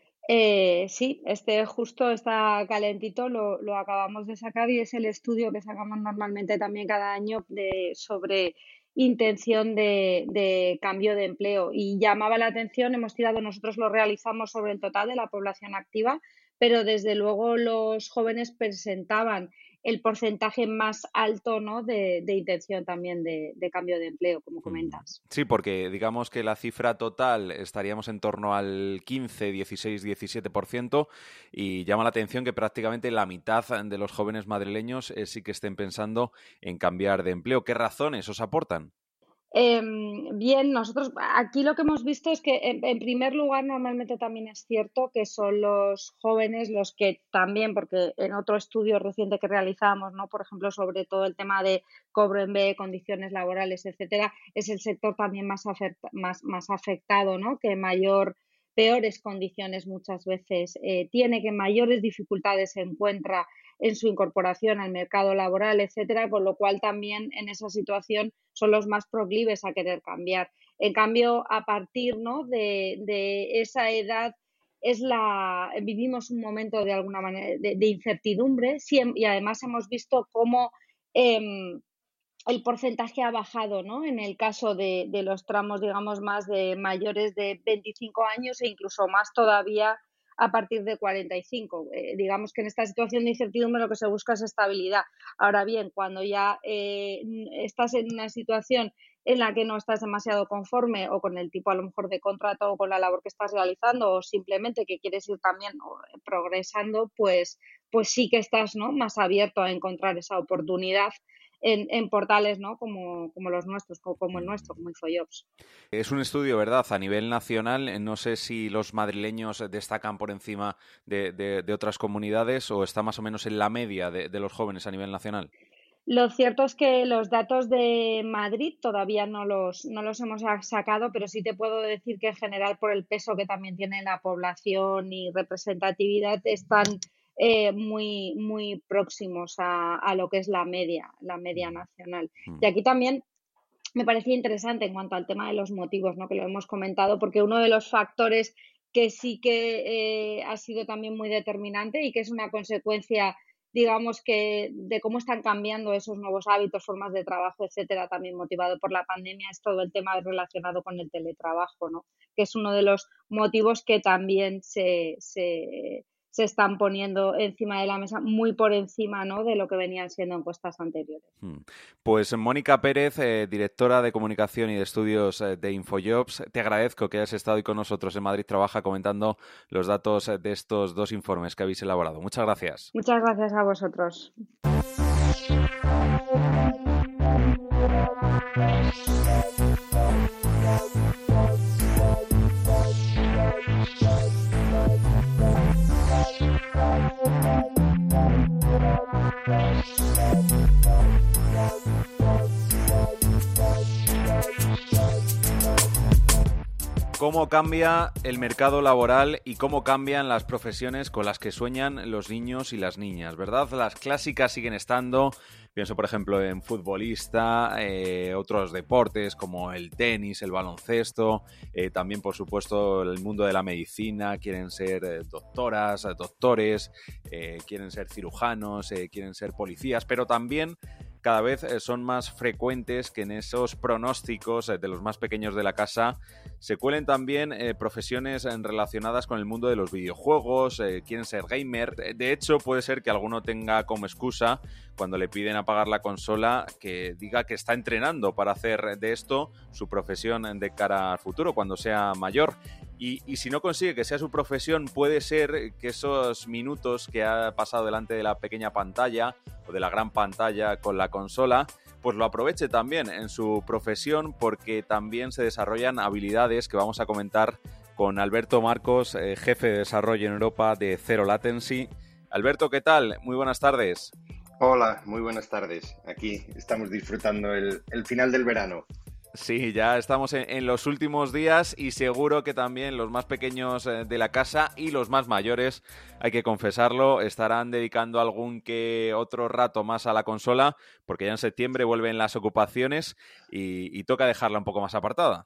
Eh, sí, este justo está calentito, lo, lo acabamos de sacar y es el estudio que sacamos normalmente también cada año de, sobre intención de, de cambio de empleo. Y llamaba la atención, hemos tirado, nosotros lo realizamos sobre el total de la población activa, pero desde luego los jóvenes presentaban el porcentaje más alto, ¿no?, de, de intención también de, de cambio de empleo, como comentas. Sí, porque digamos que la cifra total estaríamos en torno al quince, dieciséis, diecisiete por ciento y llama la atención que prácticamente la mitad de los jóvenes madrileños eh, sí que estén pensando en cambiar de empleo. ¿Qué razones os aportan? Eh, bien, nosotros aquí lo que hemos visto es que en, en primer lugar normalmente también es cierto que son los jóvenes los que también, porque en otro estudio reciente que realizamos, ¿no?, por ejemplo, sobre todo el tema de cobro en B, condiciones laborales, etcétera, es el sector también más, afecta, más, más afectado, ¿no?, que mayor, peores condiciones muchas veces eh, tiene, que mayores dificultades se encuentra en su incorporación al mercado laboral, etcétera, con lo cual también en esa situación son los más proclives a querer cambiar. En cambio, a partir, ¿no?, de, de esa edad es la vivimos un momento de alguna manera de, de incertidumbre y además hemos visto cómo eh, el porcentaje ha bajado, ¿no?, en el caso de, de los tramos, digamos, más de mayores de veinticinco años e incluso más todavía a partir de cuarenta y cinco. Eh, digamos que en esta situación de incertidumbre lo que se busca es estabilidad. Ahora bien, cuando ya eh, estás en una situación en la que no estás demasiado conforme o con el tipo a lo mejor de contrato o con la labor que estás realizando o simplemente que quieres ir también progresando, pues, pues sí que estás, ¿no?, más abierto a encontrar esa oportunidad En, en portales, ¿no?, como, como los nuestros, como, como el nuestro, como InfoJobs. Es un estudio, ¿verdad?, a nivel nacional. No sé si los madrileños destacan por encima de, de, de otras comunidades o está más o menos en la media de, de los jóvenes a nivel nacional. Lo cierto es que los datos de Madrid todavía no los, no los hemos sacado, pero sí te puedo decir que en general, por el peso que también tiene la población y representatividad, están eh, muy, muy próximos a, a lo que es la media, la media nacional. Y aquí también me parecía interesante en cuanto al tema de los motivos, ¿no? Que lo hemos comentado, porque uno de los factores que sí que eh, ha sido también muy determinante y que es una consecuencia, digamos, que de cómo están cambiando esos nuevos hábitos, formas de trabajo, etcétera, también motivado por la pandemia, es todo el tema relacionado con el teletrabajo, ¿no? Que es uno de los motivos que también se, se, se están poniendo encima de la mesa, muy por encima, ¿no?, de lo que venían siendo encuestas anteriores. Pues Mónica Pérez, eh, directora de Comunicación y de Estudios eh, de Infojobs, te agradezco que hayas estado hoy con nosotros en Madrid Trabaja comentando los datos de estos dos informes que habéis elaborado. Muchas gracias. Muchas gracias a vosotros. ¿Cómo cambia el mercado laboral y cómo cambian las profesiones con las que sueñan los niños y las niñas, verdad? Las clásicas siguen estando, pienso por ejemplo en futbolista, eh, otros deportes como el tenis, el baloncesto, eh, también por supuesto el mundo de la medicina, quieren ser eh, doctoras, doctores, eh, quieren ser cirujanos, eh, quieren ser policías, pero también cada vez son más frecuentes que en esos pronósticos de los más pequeños de la casa se cuelen también eh, profesiones relacionadas con el mundo de los videojuegos, eh, quieren ser gamer. De hecho, puede ser que alguno tenga como excusa, cuando le piden apagar la consola, que diga que está entrenando para hacer de esto su profesión de cara al futuro, cuando sea mayor. Y, y si no consigue que sea su profesión, puede ser que esos minutos que ha pasado delante de la pequeña pantalla o de la gran pantalla con la consola, pues lo aproveche también en su profesión, porque también se desarrollan habilidades que vamos a comentar con Alberto Marcos, eh, jefe de desarrollo en Europa de Zero Latency. Alberto, ¿qué tal? Muy buenas tardes. Hola, muy buenas tardes. Aquí estamos disfrutando el, el final del verano. Sí, ya estamos en, en los últimos días y seguro que también los más pequeños de la casa y los más mayores, hay que confesarlo, estarán dedicando algún que otro rato más a la consola, porque ya en septiembre vuelven las ocupaciones y, y toca dejarla un poco más apartada.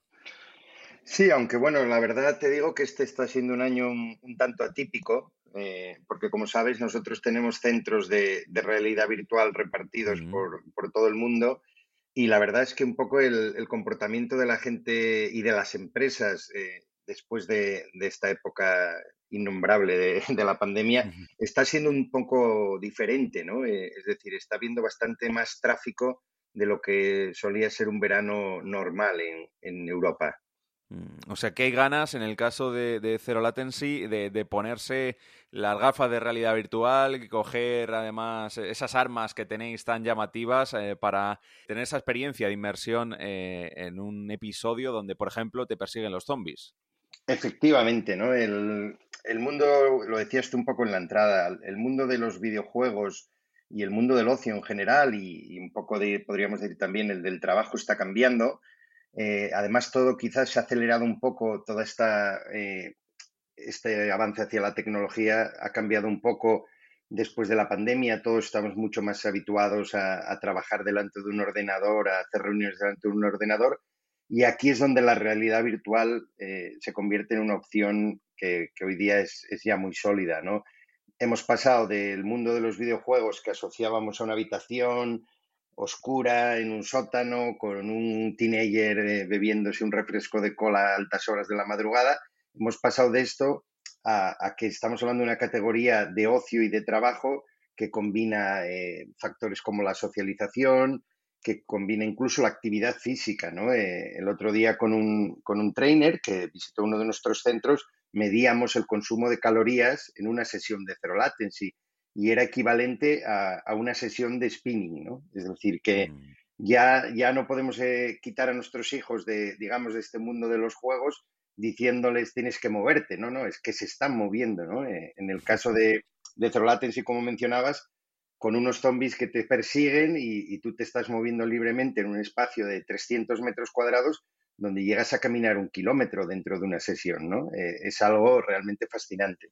Sí, aunque bueno, la verdad te digo que este está siendo un año un, un tanto atípico, eh, porque como sabes nosotros tenemos centros de, de realidad virtual repartidos mm. por, por todo el mundo. Y la verdad es que un poco el, el comportamiento de la gente y de las empresas eh, después de, de esta época innombrable de, de la pandemia uh-huh. está siendo un poco diferente, ¿no? Eh, es decir, está habiendo bastante más tráfico de lo que solía ser un verano normal en, en Europa. O sea, que hay ganas, en el caso de, de Zero Latency, de, de ponerse las gafas de realidad virtual y coger, además, esas armas que tenéis tan llamativas eh, para tener esa experiencia de inmersión eh, en un episodio donde, por ejemplo, te persiguen los zombies. Efectivamente, ¿no? El, el mundo, lo decías tú un poco en la entrada, el mundo de los videojuegos y el mundo del ocio en general y, y un poco de, podríamos decir también, el del trabajo está cambiando. Eh, además, todo quizás se ha acelerado un poco, toda esta eh, este avance hacia la tecnología ha cambiado un poco después de la pandemia. Todos estamos mucho más habituados a, a trabajar delante de un ordenador, a hacer reuniones delante de un ordenador, y aquí es donde la realidad virtual eh, se convierte en una opción que, que hoy día es, es ya muy sólida, ¿no? Hemos pasado del mundo de los videojuegos que asociábamos a una habitación oscura, en un sótano, con un teenager eh, bebiéndose un refresco de cola a altas horas de la madrugada. Hemos pasado de esto a, a que estamos hablando de una categoría de ocio y de trabajo que combina eh, factores como la socialización, que combina incluso la actividad física, ¿no? Eh, el otro día con un, con un trainer que visitó uno de nuestros centros, medíamos el consumo de calorías en una sesión de Zero Latency, y era equivalente a, a una sesión de spinning, ¿no? Es decir, que ya, ya no podemos eh, quitar a nuestros hijos de, digamos, de este mundo de los juegos diciéndoles tienes que moverte, no, no, es que se están moviendo, ¿no? Eh, en el caso de, de Zero Latency, como mencionabas, con unos zombies que te persiguen y, y tú te estás moviendo libremente en un espacio de trescientos metros cuadrados donde llegas a caminar un kilómetro dentro de una sesión, ¿no? Eh, es algo realmente fascinante.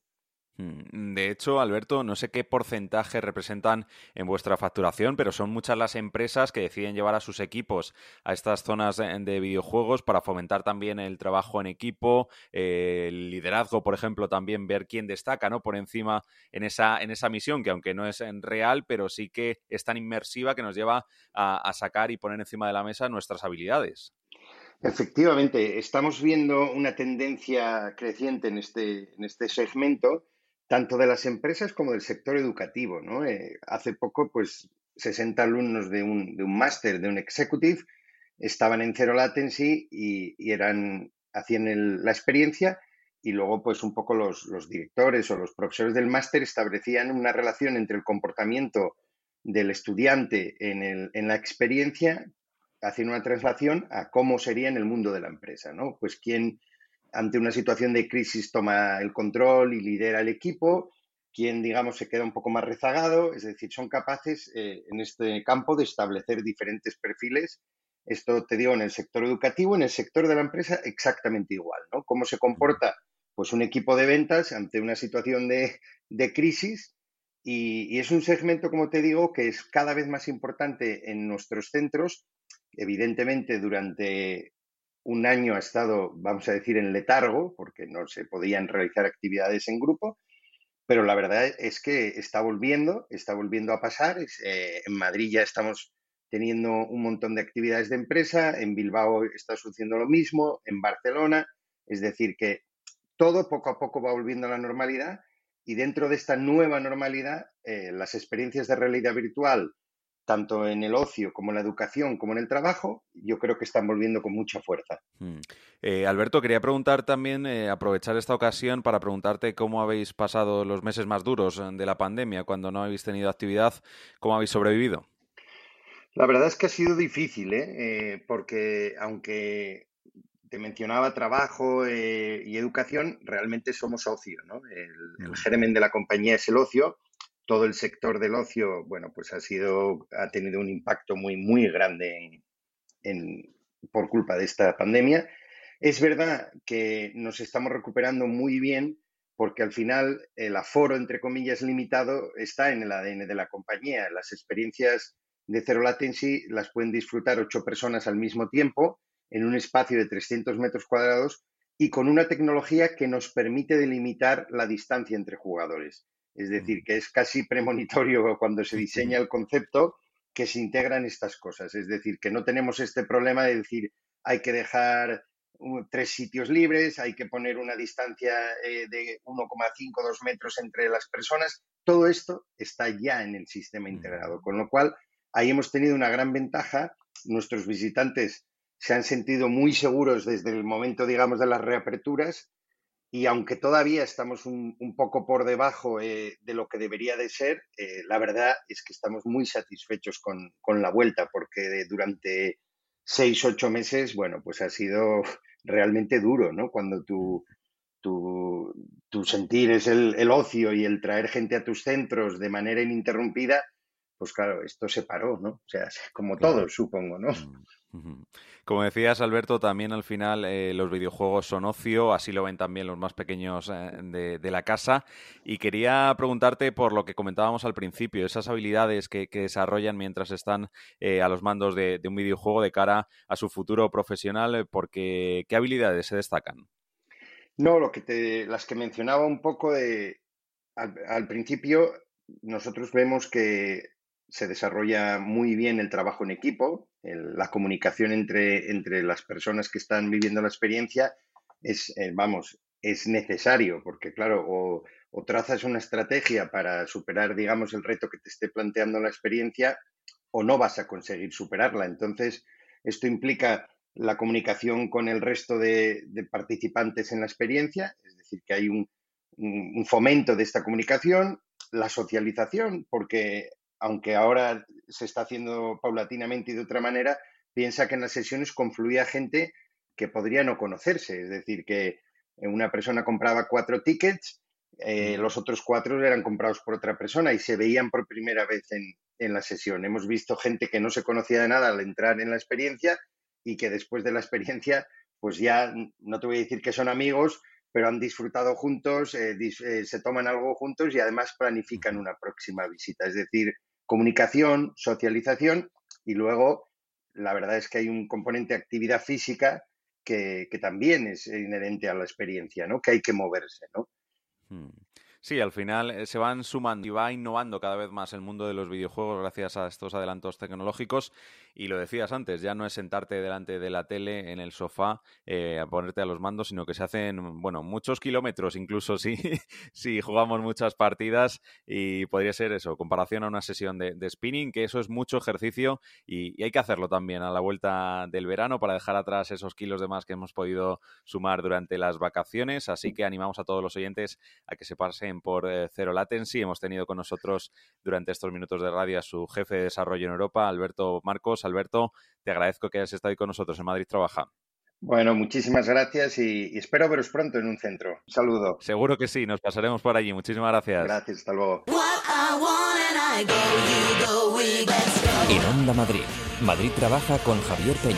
De hecho, Alberto, no sé qué porcentaje representan en vuestra facturación, pero son muchas las empresas que deciden llevar a sus equipos a estas zonas de videojuegos para fomentar también el trabajo en equipo, eh, el liderazgo, por ejemplo, también ver quién destaca, ¿no?, por encima en esa, en esa misión, que aunque no es en real, pero sí que es tan inmersiva que nos lleva a, a sacar y poner encima de la mesa nuestras habilidades. Efectivamente, estamos viendo una tendencia creciente en este, en este segmento, tanto de las empresas como del sector educativo, ¿no? Eh, hace poco, pues, sesenta alumnos de un, de un máster, de un executive, estaban en Zero Latency y, y eran, hacían el, la experiencia y luego, pues, un poco los, los directores o los profesores del máster establecían una relación entre el comportamiento del estudiante en, el, en la experiencia, haciendo una traslación a cómo sería en el mundo de la empresa, ¿no? Pues quién ante una situación de crisis toma el control y lidera el equipo, quién, digamos, se queda un poco más rezagado, es decir, son capaces eh, en este campo de establecer diferentes perfiles. Esto te digo en el sector educativo, en el sector de la empresa exactamente igual, ¿no? Cómo se comporta pues un equipo de ventas ante una situación de, de crisis y, y es un segmento, como te digo, que es cada vez más importante en nuestros centros. Evidentemente, durante un año ha estado, vamos a decir, en letargo, porque no se podían realizar actividades en grupo, pero la verdad es que está volviendo, está volviendo a pasar. Eh, en Madrid ya estamos teniendo un montón de actividades de empresa, en Bilbao está sucediendo lo mismo, en Barcelona, es decir, que todo poco a poco va volviendo a la normalidad y dentro de esta nueva normalidad, eh, las experiencias de realidad virtual, tanto en el ocio como en la educación como en el trabajo, yo creo que están volviendo con mucha fuerza. Hmm. Eh, Alberto, quería preguntar también, eh, aprovechar esta ocasión para preguntarte cómo habéis pasado los meses más duros de la pandemia, cuando no habéis tenido actividad, ¿cómo habéis sobrevivido? La verdad es que ha sido difícil, ¿eh? Eh, porque aunque te mencionaba trabajo eh, y educación, realmente somos ocio, ¿no? El, el germen de la compañía es el ocio. Todo el sector del ocio, bueno, pues ha sido, ha tenido un impacto muy, muy grande en, en, por culpa de esta pandemia. Es verdad que nos estamos recuperando muy bien porque al final el aforo, entre comillas, limitado está en el A D N de la compañía. Las experiencias de Zero Latency las pueden disfrutar ocho personas al mismo tiempo en un espacio de trescientos metros cuadrados y con una tecnología que nos permite delimitar la distancia entre jugadores. Es decir, que es casi premonitorio cuando se diseña el concepto que se integran estas cosas. Es decir, que no tenemos este problema de decir hay que dejar uh, tres sitios libres, hay que poner una distancia eh, de uno coma cinco a dos metros entre las personas. Todo esto está ya en el sistema integrado, con lo cual ahí hemos tenido una gran ventaja. Nuestros visitantes se han sentido muy seguros desde el momento, digamos, de las reaperturas. Y aunque todavía estamos un, un poco por debajo eh, de lo que debería de ser, eh, la verdad es que estamos muy satisfechos con, con la vuelta, porque durante seis, ocho meses, bueno, pues ha sido realmente duro, ¿no? Cuando tu, tu, tu sentir es el, el ocio y el traer gente a tus centros de manera ininterrumpida, pues claro, esto se paró, ¿no? O sea, como Claro. todo, supongo, ¿no? Ujú. Como decías, Alberto, también al final eh, los videojuegos son ocio, así lo ven también los más pequeños eh, de, de la casa. Y quería preguntarte por lo que comentábamos al principio, esas habilidades que, que desarrollan mientras están eh, a los mandos de, de un videojuego de cara a su futuro profesional, eh, porque ¿qué habilidades se destacan? No, lo que te, las que mencionaba un poco de, al, al principio, nosotros vemos que se desarrolla muy bien el trabajo en equipo, el, la comunicación entre, entre las personas que están viviendo la experiencia es, eh, vamos, es necesario, porque claro, o, o trazas una estrategia para superar, digamos, el reto que te esté planteando la experiencia, o no vas a conseguir superarla. Entonces, esto implica la comunicación con el resto de, de participantes en la experiencia, es decir, que hay un, un, un fomento de esta comunicación, la socialización, porque aunque ahora se está haciendo paulatinamente y de otra manera, piensa que en las sesiones confluía gente que podría no conocerse, es decir, que una persona compraba cuatro tickets Eh, los otros cuatro eran comprados por otra persona y se veían por primera vez en, en la sesión. Hemos visto gente que no se conocía de nada al entrar en la experiencia y que después de la experiencia, pues ya, no te voy a decir que son amigos, pero han disfrutado juntos, eh, dis, eh, se toman algo juntos y además planifican una próxima visita. Es decir, comunicación, socialización y luego la verdad es que hay un componente de actividad física que, que también es inherente a la experiencia, ¿no? Que hay que moverse, ¿no? Hmm. Sí, al final eh, se van sumando y va innovando cada vez más el mundo de los videojuegos gracias a estos adelantos tecnológicos. Y lo decías antes, ya no es sentarte delante de la tele en el sofá eh, a ponerte a los mandos, sino que se hacen, bueno, muchos kilómetros, incluso si, si jugamos muchas partidas, y podría ser eso, comparación a una sesión de, de spinning, que eso es mucho ejercicio y, y hay que hacerlo también a la vuelta del verano para dejar atrás esos kilos de más que hemos podido sumar durante las vacaciones. Así que animamos a todos los oyentes a que se pasen por eh, Zero Latency. Hemos tenido con nosotros durante estos minutos de radio a su jefe de desarrollo en Europa, Alberto Marcos. Alberto, te agradezco que hayas estado ahí con nosotros en Madrid Trabaja. Bueno, muchísimas gracias y, y espero veros pronto en un centro. Un saludo. Seguro que sí, nos pasaremos por allí. Muchísimas gracias. Gracias, hasta luego. En Onda Madrid, Madrid Trabaja con Javier Peña.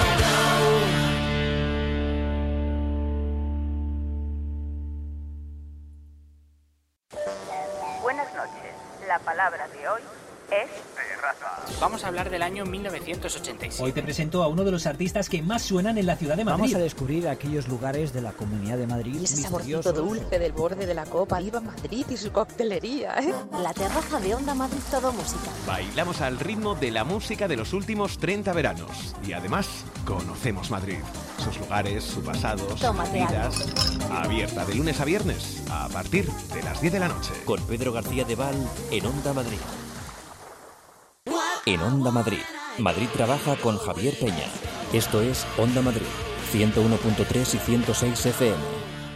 Buenas noches. La palabra de hoy es terraza. Vamos a hablar del año mil novecientos ochenta y siete. Hoy te presento a uno de los artistas que más suenan en la ciudad de Madrid. Vamos a descubrir aquellos lugares de la Comunidad de Madrid. Y ese saborcito dulce del borde de la copa. Viva Madrid y su coctelería, ¿eh? La terraza de Onda Madrid, todo música. Bailamos al ritmo de la música de los últimos treinta veranos. Y además, conocemos Madrid. Sus lugares, su pasado, sus vidas. Abierta de lunes a viernes, a partir de las diez de la noche. Con Pedro García de Val, en Onda Madrid. En Onda Madrid, Madrid Trabaja con Javier Peña. Esto es Onda Madrid, ciento uno punto tres y ciento seis F M.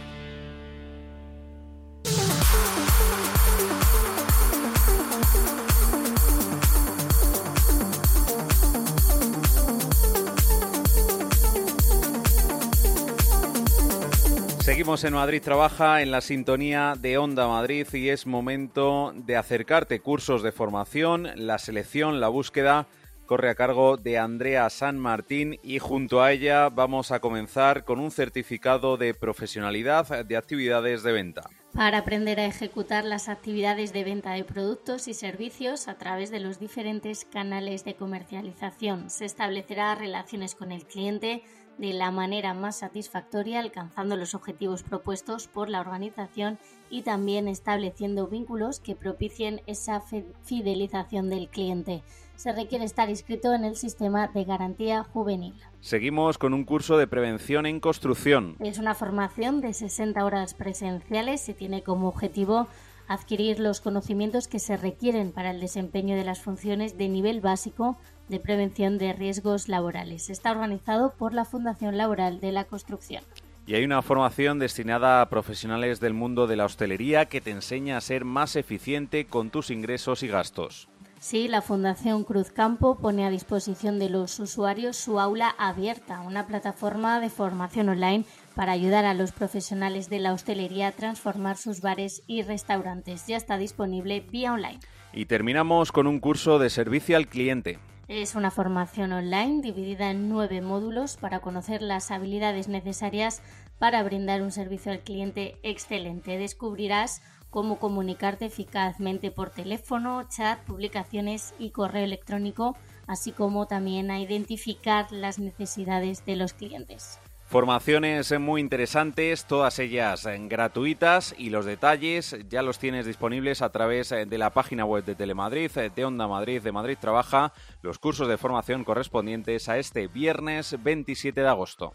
Seguimos en Madrid Trabaja, en la sintonía de Onda Madrid, y es momento de acercarte. Cursos de formación, la selección, la búsqueda, corre a cargo de Andrea San Martín y junto a ella vamos a comenzar con un certificado de profesionalidad de actividades de venta. Para aprender a ejecutar las actividades de venta de productos y servicios a través de los diferentes canales de comercialización, se establecerá relaciones con el cliente de la manera más satisfactoria, alcanzando los objetivos propuestos por la organización y también estableciendo vínculos que propicien esa fidelización del cliente. Se requiere estar inscrito en el sistema de garantía juvenil. Seguimos con un curso de prevención en construcción. Es una formación de sesenta horas presenciales y tiene como objetivo adquirir los conocimientos que se requieren para el desempeño de las funciones de nivel básico de prevención de riesgos laborales. Está organizado por la Fundación Laboral de la Construcción. Y hay una formación destinada a profesionales del mundo de la hostelería que te enseña a ser más eficiente con tus ingresos y gastos. Sí, la Fundación Cruzcampo pone a disposición de los usuarios su aula abierta, una plataforma de formación online para ayudar a los profesionales de la hostelería a transformar sus bares y restaurantes. Ya está disponible vía online. Y terminamos con un curso de servicio al cliente. Es una formación online dividida en nueve módulos para conocer las habilidades necesarias para brindar un servicio al cliente excelente. Descubrirás cómo comunicarte eficazmente por teléfono, chat, publicaciones y correo electrónico, así como también a identificar las necesidades de los clientes. Formaciones muy interesantes, todas ellas gratuitas, y los detalles ya los tienes disponibles a través de la página web de Telemadrid, de Onda Madrid, de Madrid Trabaja, los cursos de formación correspondientes a este viernes veintisiete de agosto.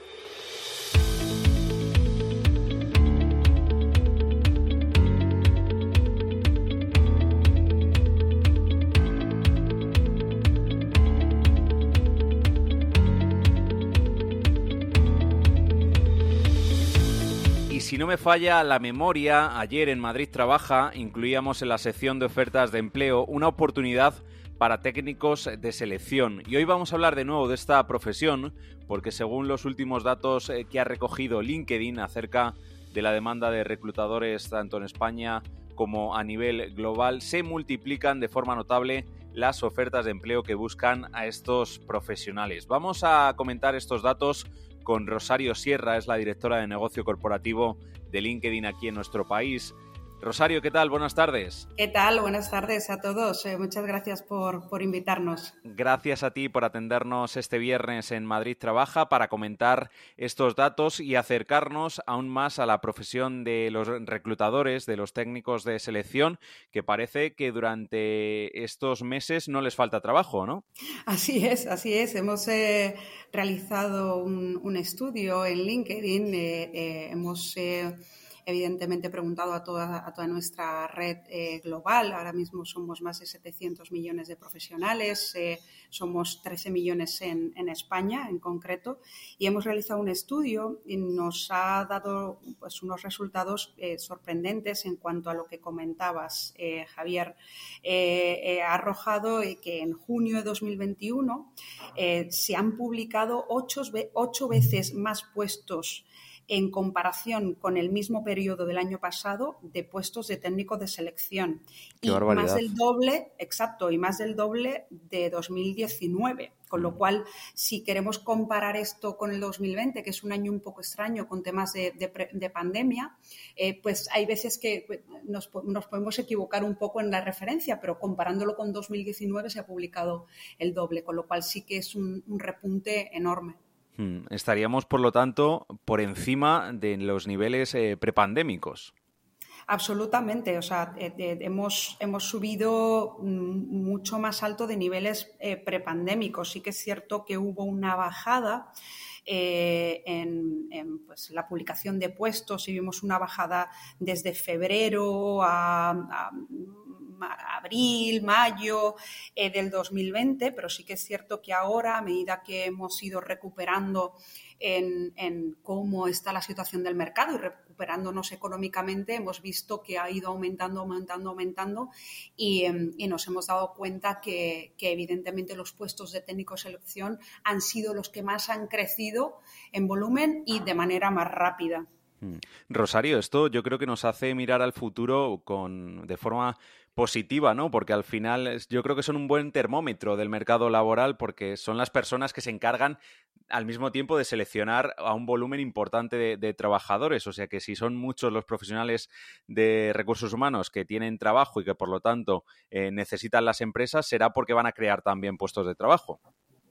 Si no me falla la memoria, ayer en Madrid Trabaja incluíamos en la sección de ofertas de empleo una oportunidad para técnicos de selección. Y hoy vamos a hablar de nuevo de esta profesión porque según los últimos datos que ha recogido LinkedIn acerca de la demanda de reclutadores tanto en España como a nivel global, se multiplican de forma notable las ofertas de empleo que buscan a estos profesionales. Vamos a comentar estos datos con Rosario Sierra, es la directora de negocio corporativo de LinkedIn aquí en nuestro país. Rosario, ¿qué tal? Buenas tardes. ¿Qué tal? Buenas tardes a todos. Eh, muchas gracias por, por invitarnos. Gracias a ti por atendernos este viernes en Madrid Trabaja para comentar estos datos y acercarnos aún más a la profesión de los reclutadores, de los técnicos de selección, que parece que durante estos meses no les falta trabajo, ¿no? Así es, así es. Hemos eh, realizado un, un estudio en LinkedIn. Eh, eh, hemos... Eh, Evidentemente, he preguntado a toda, a toda nuestra red eh, global. Ahora mismo somos más de setecientos millones de profesionales, eh, somos trece millones en, en España en concreto, y hemos realizado un estudio y nos ha dado pues, unos resultados eh, sorprendentes en cuanto a lo que comentabas, eh, Javier. Eh, eh, ha arrojado eh, que en junio de dos mil veintiuno eh, se han publicado ocho, ocho veces más puestos en comparación con el mismo periodo del año pasado de puestos de técnico de selección. Qué y barbaridad. Más del doble, exacto, y más del doble de dos mil diecinueve. Con lo cual, si queremos comparar esto con el dos mil veinte, que es un año un poco extraño con temas de, de, de pandemia, eh, pues hay veces que nos, nos podemos equivocar un poco en la referencia, pero comparándolo con dos mil diecinueve se ha publicado el doble, con lo cual sí que es un, un repunte enorme. Estaríamos, por lo tanto, por encima de los niveles eh, prepandémicos. Absolutamente, o sea, eh, eh, hemos, hemos subido mm, mucho más alto de niveles eh, prepandémicos. Sí que es cierto que hubo una bajada eh, en, en pues, la publicación de puestos y vimos una bajada desde febrero a... a abril, mayo eh, del dos mil veinte, pero sí que es cierto que ahora, a medida que hemos ido recuperando en, en cómo está la situación del mercado y recuperándonos económicamente, hemos visto que ha ido aumentando, aumentando, aumentando y, eh, y nos hemos dado cuenta que, que evidentemente los puestos de técnico de selección han sido los que más han crecido en volumen y de manera más rápida. Rosario, esto yo creo que nos hace mirar al futuro con, de forma positiva, ¿no? Porque al final yo creo que son un buen termómetro del mercado laboral porque son las personas que se encargan al mismo tiempo de seleccionar a un volumen importante de, de trabajadores. O sea que si son muchos los profesionales de recursos humanos que tienen trabajo y que por lo tanto eh, necesitan las empresas, será porque van a crear también puestos de trabajo.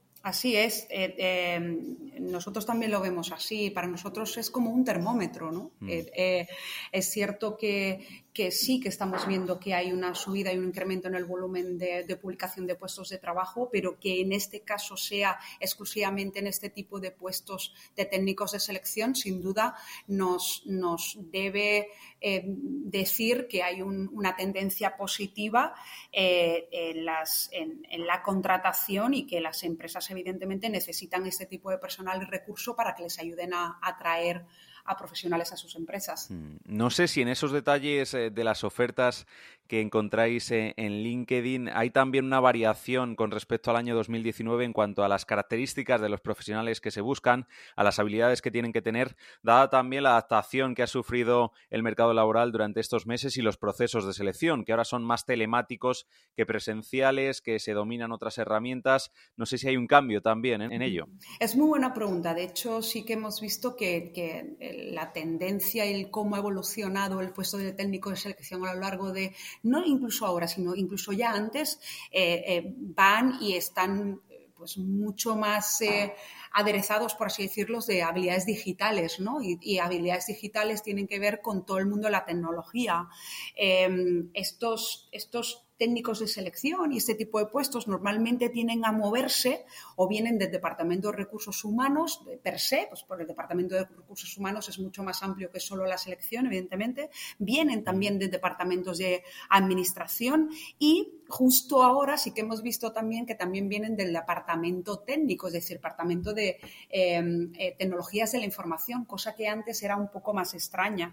Así es, eh, eh, nosotros también lo vemos así, para nosotros es como un termómetro, ¿no? Mm. Eh, eh, es cierto que, que sí que estamos viendo que hay una subida y un incremento en el volumen de, de publicación de puestos de trabajo, pero que en este caso sea exclusivamente en este tipo de puestos de técnicos de selección, sin duda nos, nos debe eh, decir que hay un, una tendencia positiva eh, en, las, en, en la contratación y que las empresas evidentemente necesitan este tipo de personal y recurso para que les ayuden a atraer a profesionales a sus empresas. No sé si en esos detalles de las ofertas que encontráis en LinkedIn hay también una variación con respecto al año dos mil diecinueve en cuanto a las características de los profesionales que se buscan, a las habilidades que tienen que tener, dada también la adaptación que ha sufrido el mercado laboral durante estos meses y los procesos de selección, que ahora son más telemáticos que presenciales, que se dominan otras herramientas. No sé si hay un cambio también en, en ello. Es muy buena pregunta. De hecho, sí que hemos visto que, que la tendencia y el cómo ha evolucionado el puesto de técnico de selección a lo largo de, no incluso ahora, sino incluso ya antes, eh, eh, van y están pues mucho más eh, aderezados, por así decirlo, de habilidades digitales, ¿no? Y, y habilidades digitales tienen que ver con todo el mundo de la tecnología. Eh, estos, estos técnicos de selección y este tipo de puestos normalmente tienden a moverse o vienen del Departamento de Recursos Humanos per se, pues por el Departamento de Recursos Humanos es mucho más amplio que solo la selección, evidentemente, vienen también de departamentos de administración y justo ahora sí que hemos visto también que también vienen del departamento técnico, es decir, departamento de eh, eh, tecnologías de la información, cosa que antes era un poco más extraña.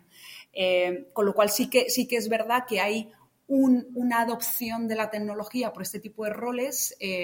Eh, con lo cual sí que, sí que es verdad que hay Un, una adopción de la tecnología por este tipo de roles eh,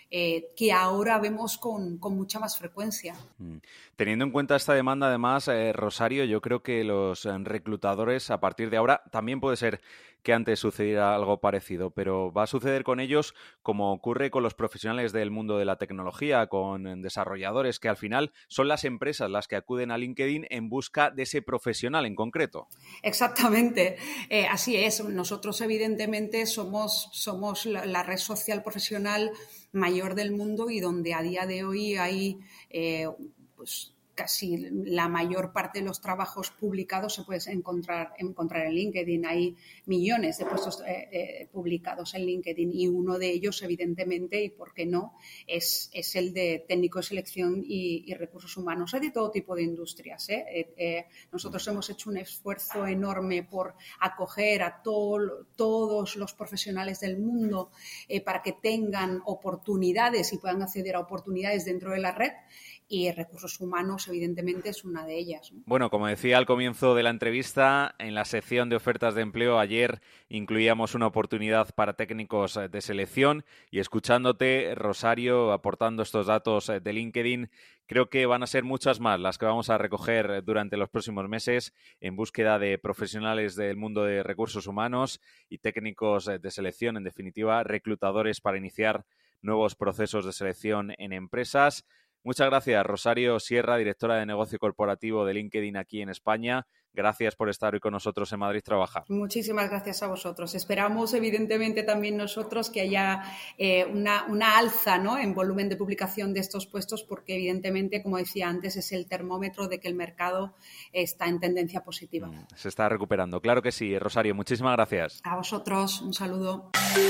eh, que ahora vemos con, con mucha más frecuencia. Mm. Teniendo en cuenta esta demanda, además, eh, Rosario, yo creo que los eh, reclutadores a partir de ahora, también puede ser que antes sucediera algo parecido, pero va a suceder con ellos como ocurre con los profesionales del mundo de la tecnología, con desarrolladores, que al final son las empresas las que acuden a LinkedIn en busca de ese profesional en concreto. Exactamente, eh, así es. Nosotros evidentemente somos, somos la, la red social profesional mayor del mundo y donde a día de hoy hay eh, pues, casi la mayor parte de los trabajos publicados se puede encontrar, encontrar en LinkedIn. Hay millones de puestos eh, eh, publicados en LinkedIn y uno de ellos, evidentemente, y por qué no, es, es el de técnico de selección y, y recursos humanos. Hay de todo tipo de industrias. ¿eh? Eh, eh, nosotros hemos hecho un esfuerzo enorme por acoger a to, todos los profesionales del mundo eh, para que tengan oportunidades y puedan acceder a oportunidades dentro de la red. Y recursos humanos, evidentemente, es una de ellas, ¿no? Bueno, como decía al comienzo de la entrevista, en la sección de ofertas de empleo ayer incluíamos una oportunidad para técnicos de selección y escuchándote, Rosario, aportando estos datos de LinkedIn, creo que van a ser muchas más las que vamos a recoger durante los próximos meses en búsqueda de profesionales del mundo de recursos humanos y técnicos de selección, en definitiva, reclutadores para iniciar nuevos procesos de selección en empresas. Muchas gracias, Rosario Sierra, directora de Negocio Corporativo de LinkedIn aquí en España. Gracias por estar hoy con nosotros en Madrid Trabaja. Muchísimas gracias a vosotros. Esperamos, evidentemente, también nosotros que haya eh, una, una alza, ¿no?, en volumen de publicación de estos puestos, porque, evidentemente, como decía antes, es el termómetro de que el mercado está en tendencia positiva. Se está recuperando. Claro que sí, Rosario. Muchísimas gracias. A vosotros. Un saludo.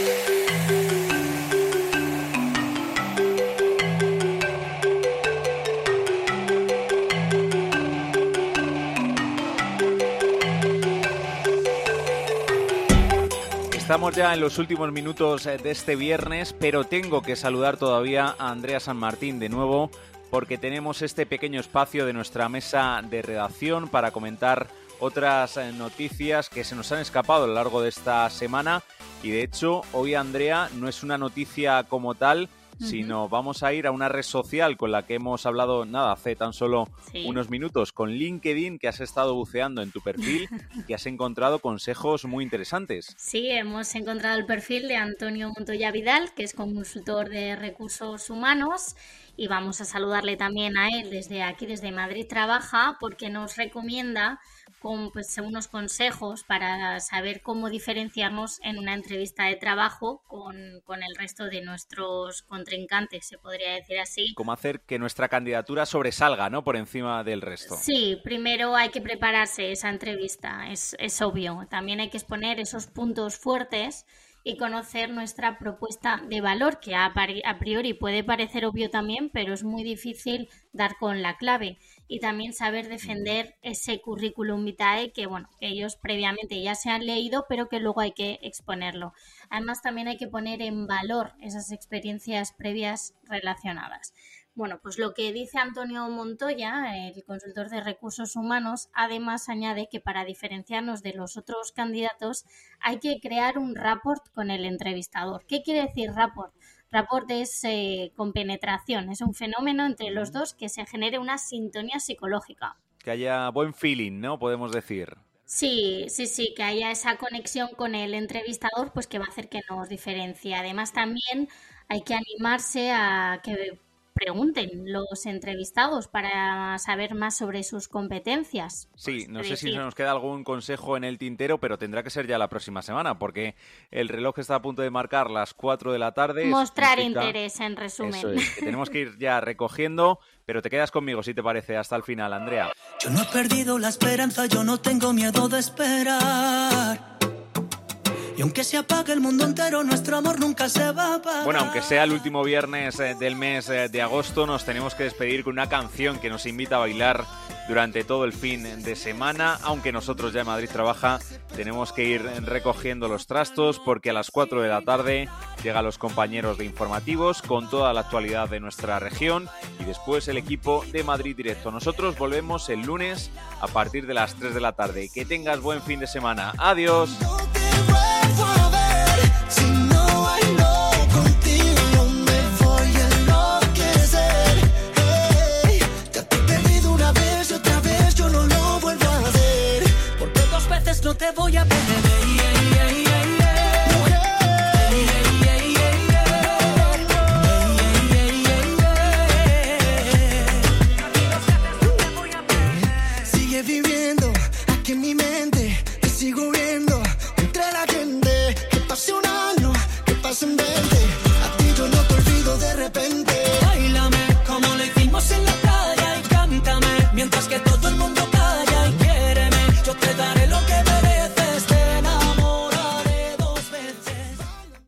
Estamos ya en los últimos minutos de este viernes, pero tengo que saludar todavía a Andrea San Martín de nuevo, porque tenemos este pequeño espacio de nuestra mesa de redacción para comentar otras noticias que se nos han escapado a lo largo de esta semana. Y de hecho, hoy, Andrea, no es una noticia como tal, uh-huh. sino vamos a ir a una red social con la que hemos hablado, nada, hace tan solo sí. unos minutos, con LinkedIn, que has estado buceando en tu perfil y has encontrado consejos muy interesantes. Sí, hemos encontrado el perfil de Antonio Montoya Vidal, que es consultor de recursos humanos, y vamos a saludarle también a él desde aquí, desde Madrid Trabaja, porque nos recomienda con pues, unos consejos para saber cómo diferenciarnos en una entrevista de trabajo con, con el resto de nuestros contrincantes, se podría decir así. Cómo hacer que nuestra candidatura sobresalga, ¿no?, por encima del resto. Sí, primero hay que prepararse esa entrevista, es, es obvio. También hay que exponer esos puntos fuertes y conocer nuestra propuesta de valor, que a priori puede parecer obvio también, pero es muy difícil dar con la clave. Y también saber defender ese currículum vitae que, bueno, que ellos previamente ya se han leído, pero que luego hay que exponerlo. Además, también hay que poner en valor esas experiencias previas relacionadas. Bueno, pues lo que dice Antonio Montoya, el consultor de recursos humanos, además añade que para diferenciarnos de los otros candidatos hay que crear un rapport con el entrevistador. ¿Qué quiere decir rapport? Rapport es eh, compenetración, es un fenómeno entre los dos que se genere una sintonía psicológica. Que haya buen feeling, ¿no?, podemos decir. Sí, sí, sí, que haya esa conexión con el entrevistador, pues que va a hacer que nos diferencie. Además, también hay que animarse a que pregunten los entrevistados para saber más sobre sus competencias. Sí, no sé si se nos queda algún consejo en el tintero, pero tendrá que ser ya la próxima semana, porque el reloj está a punto de marcar las cuatro de la tarde. Mostrar interés, en resumen. Eso es, que tenemos que ir ya recogiendo, pero te quedas conmigo, si te parece, hasta el final, Andrea. Yo no he perdido la esperanza, yo no tengo miedo de esperar. Y aunque se apague el mundo entero, nuestro amor nunca se va a apagar. Bueno, aunque sea el último viernes del mes de agosto, nos tenemos que despedir con una canción que nos invita a bailar durante todo el fin de semana. Aunque nosotros ya en Madrid Trabaja tenemos que ir recogiendo los trastos, porque a las cuatro de la tarde llegan los compañeros de informativos con toda la actualidad de nuestra región y después el equipo de Madrid Directo. Nosotros volvemos el lunes a partir de las tres de la tarde. Que tengas buen fin de semana. ¡Adiós!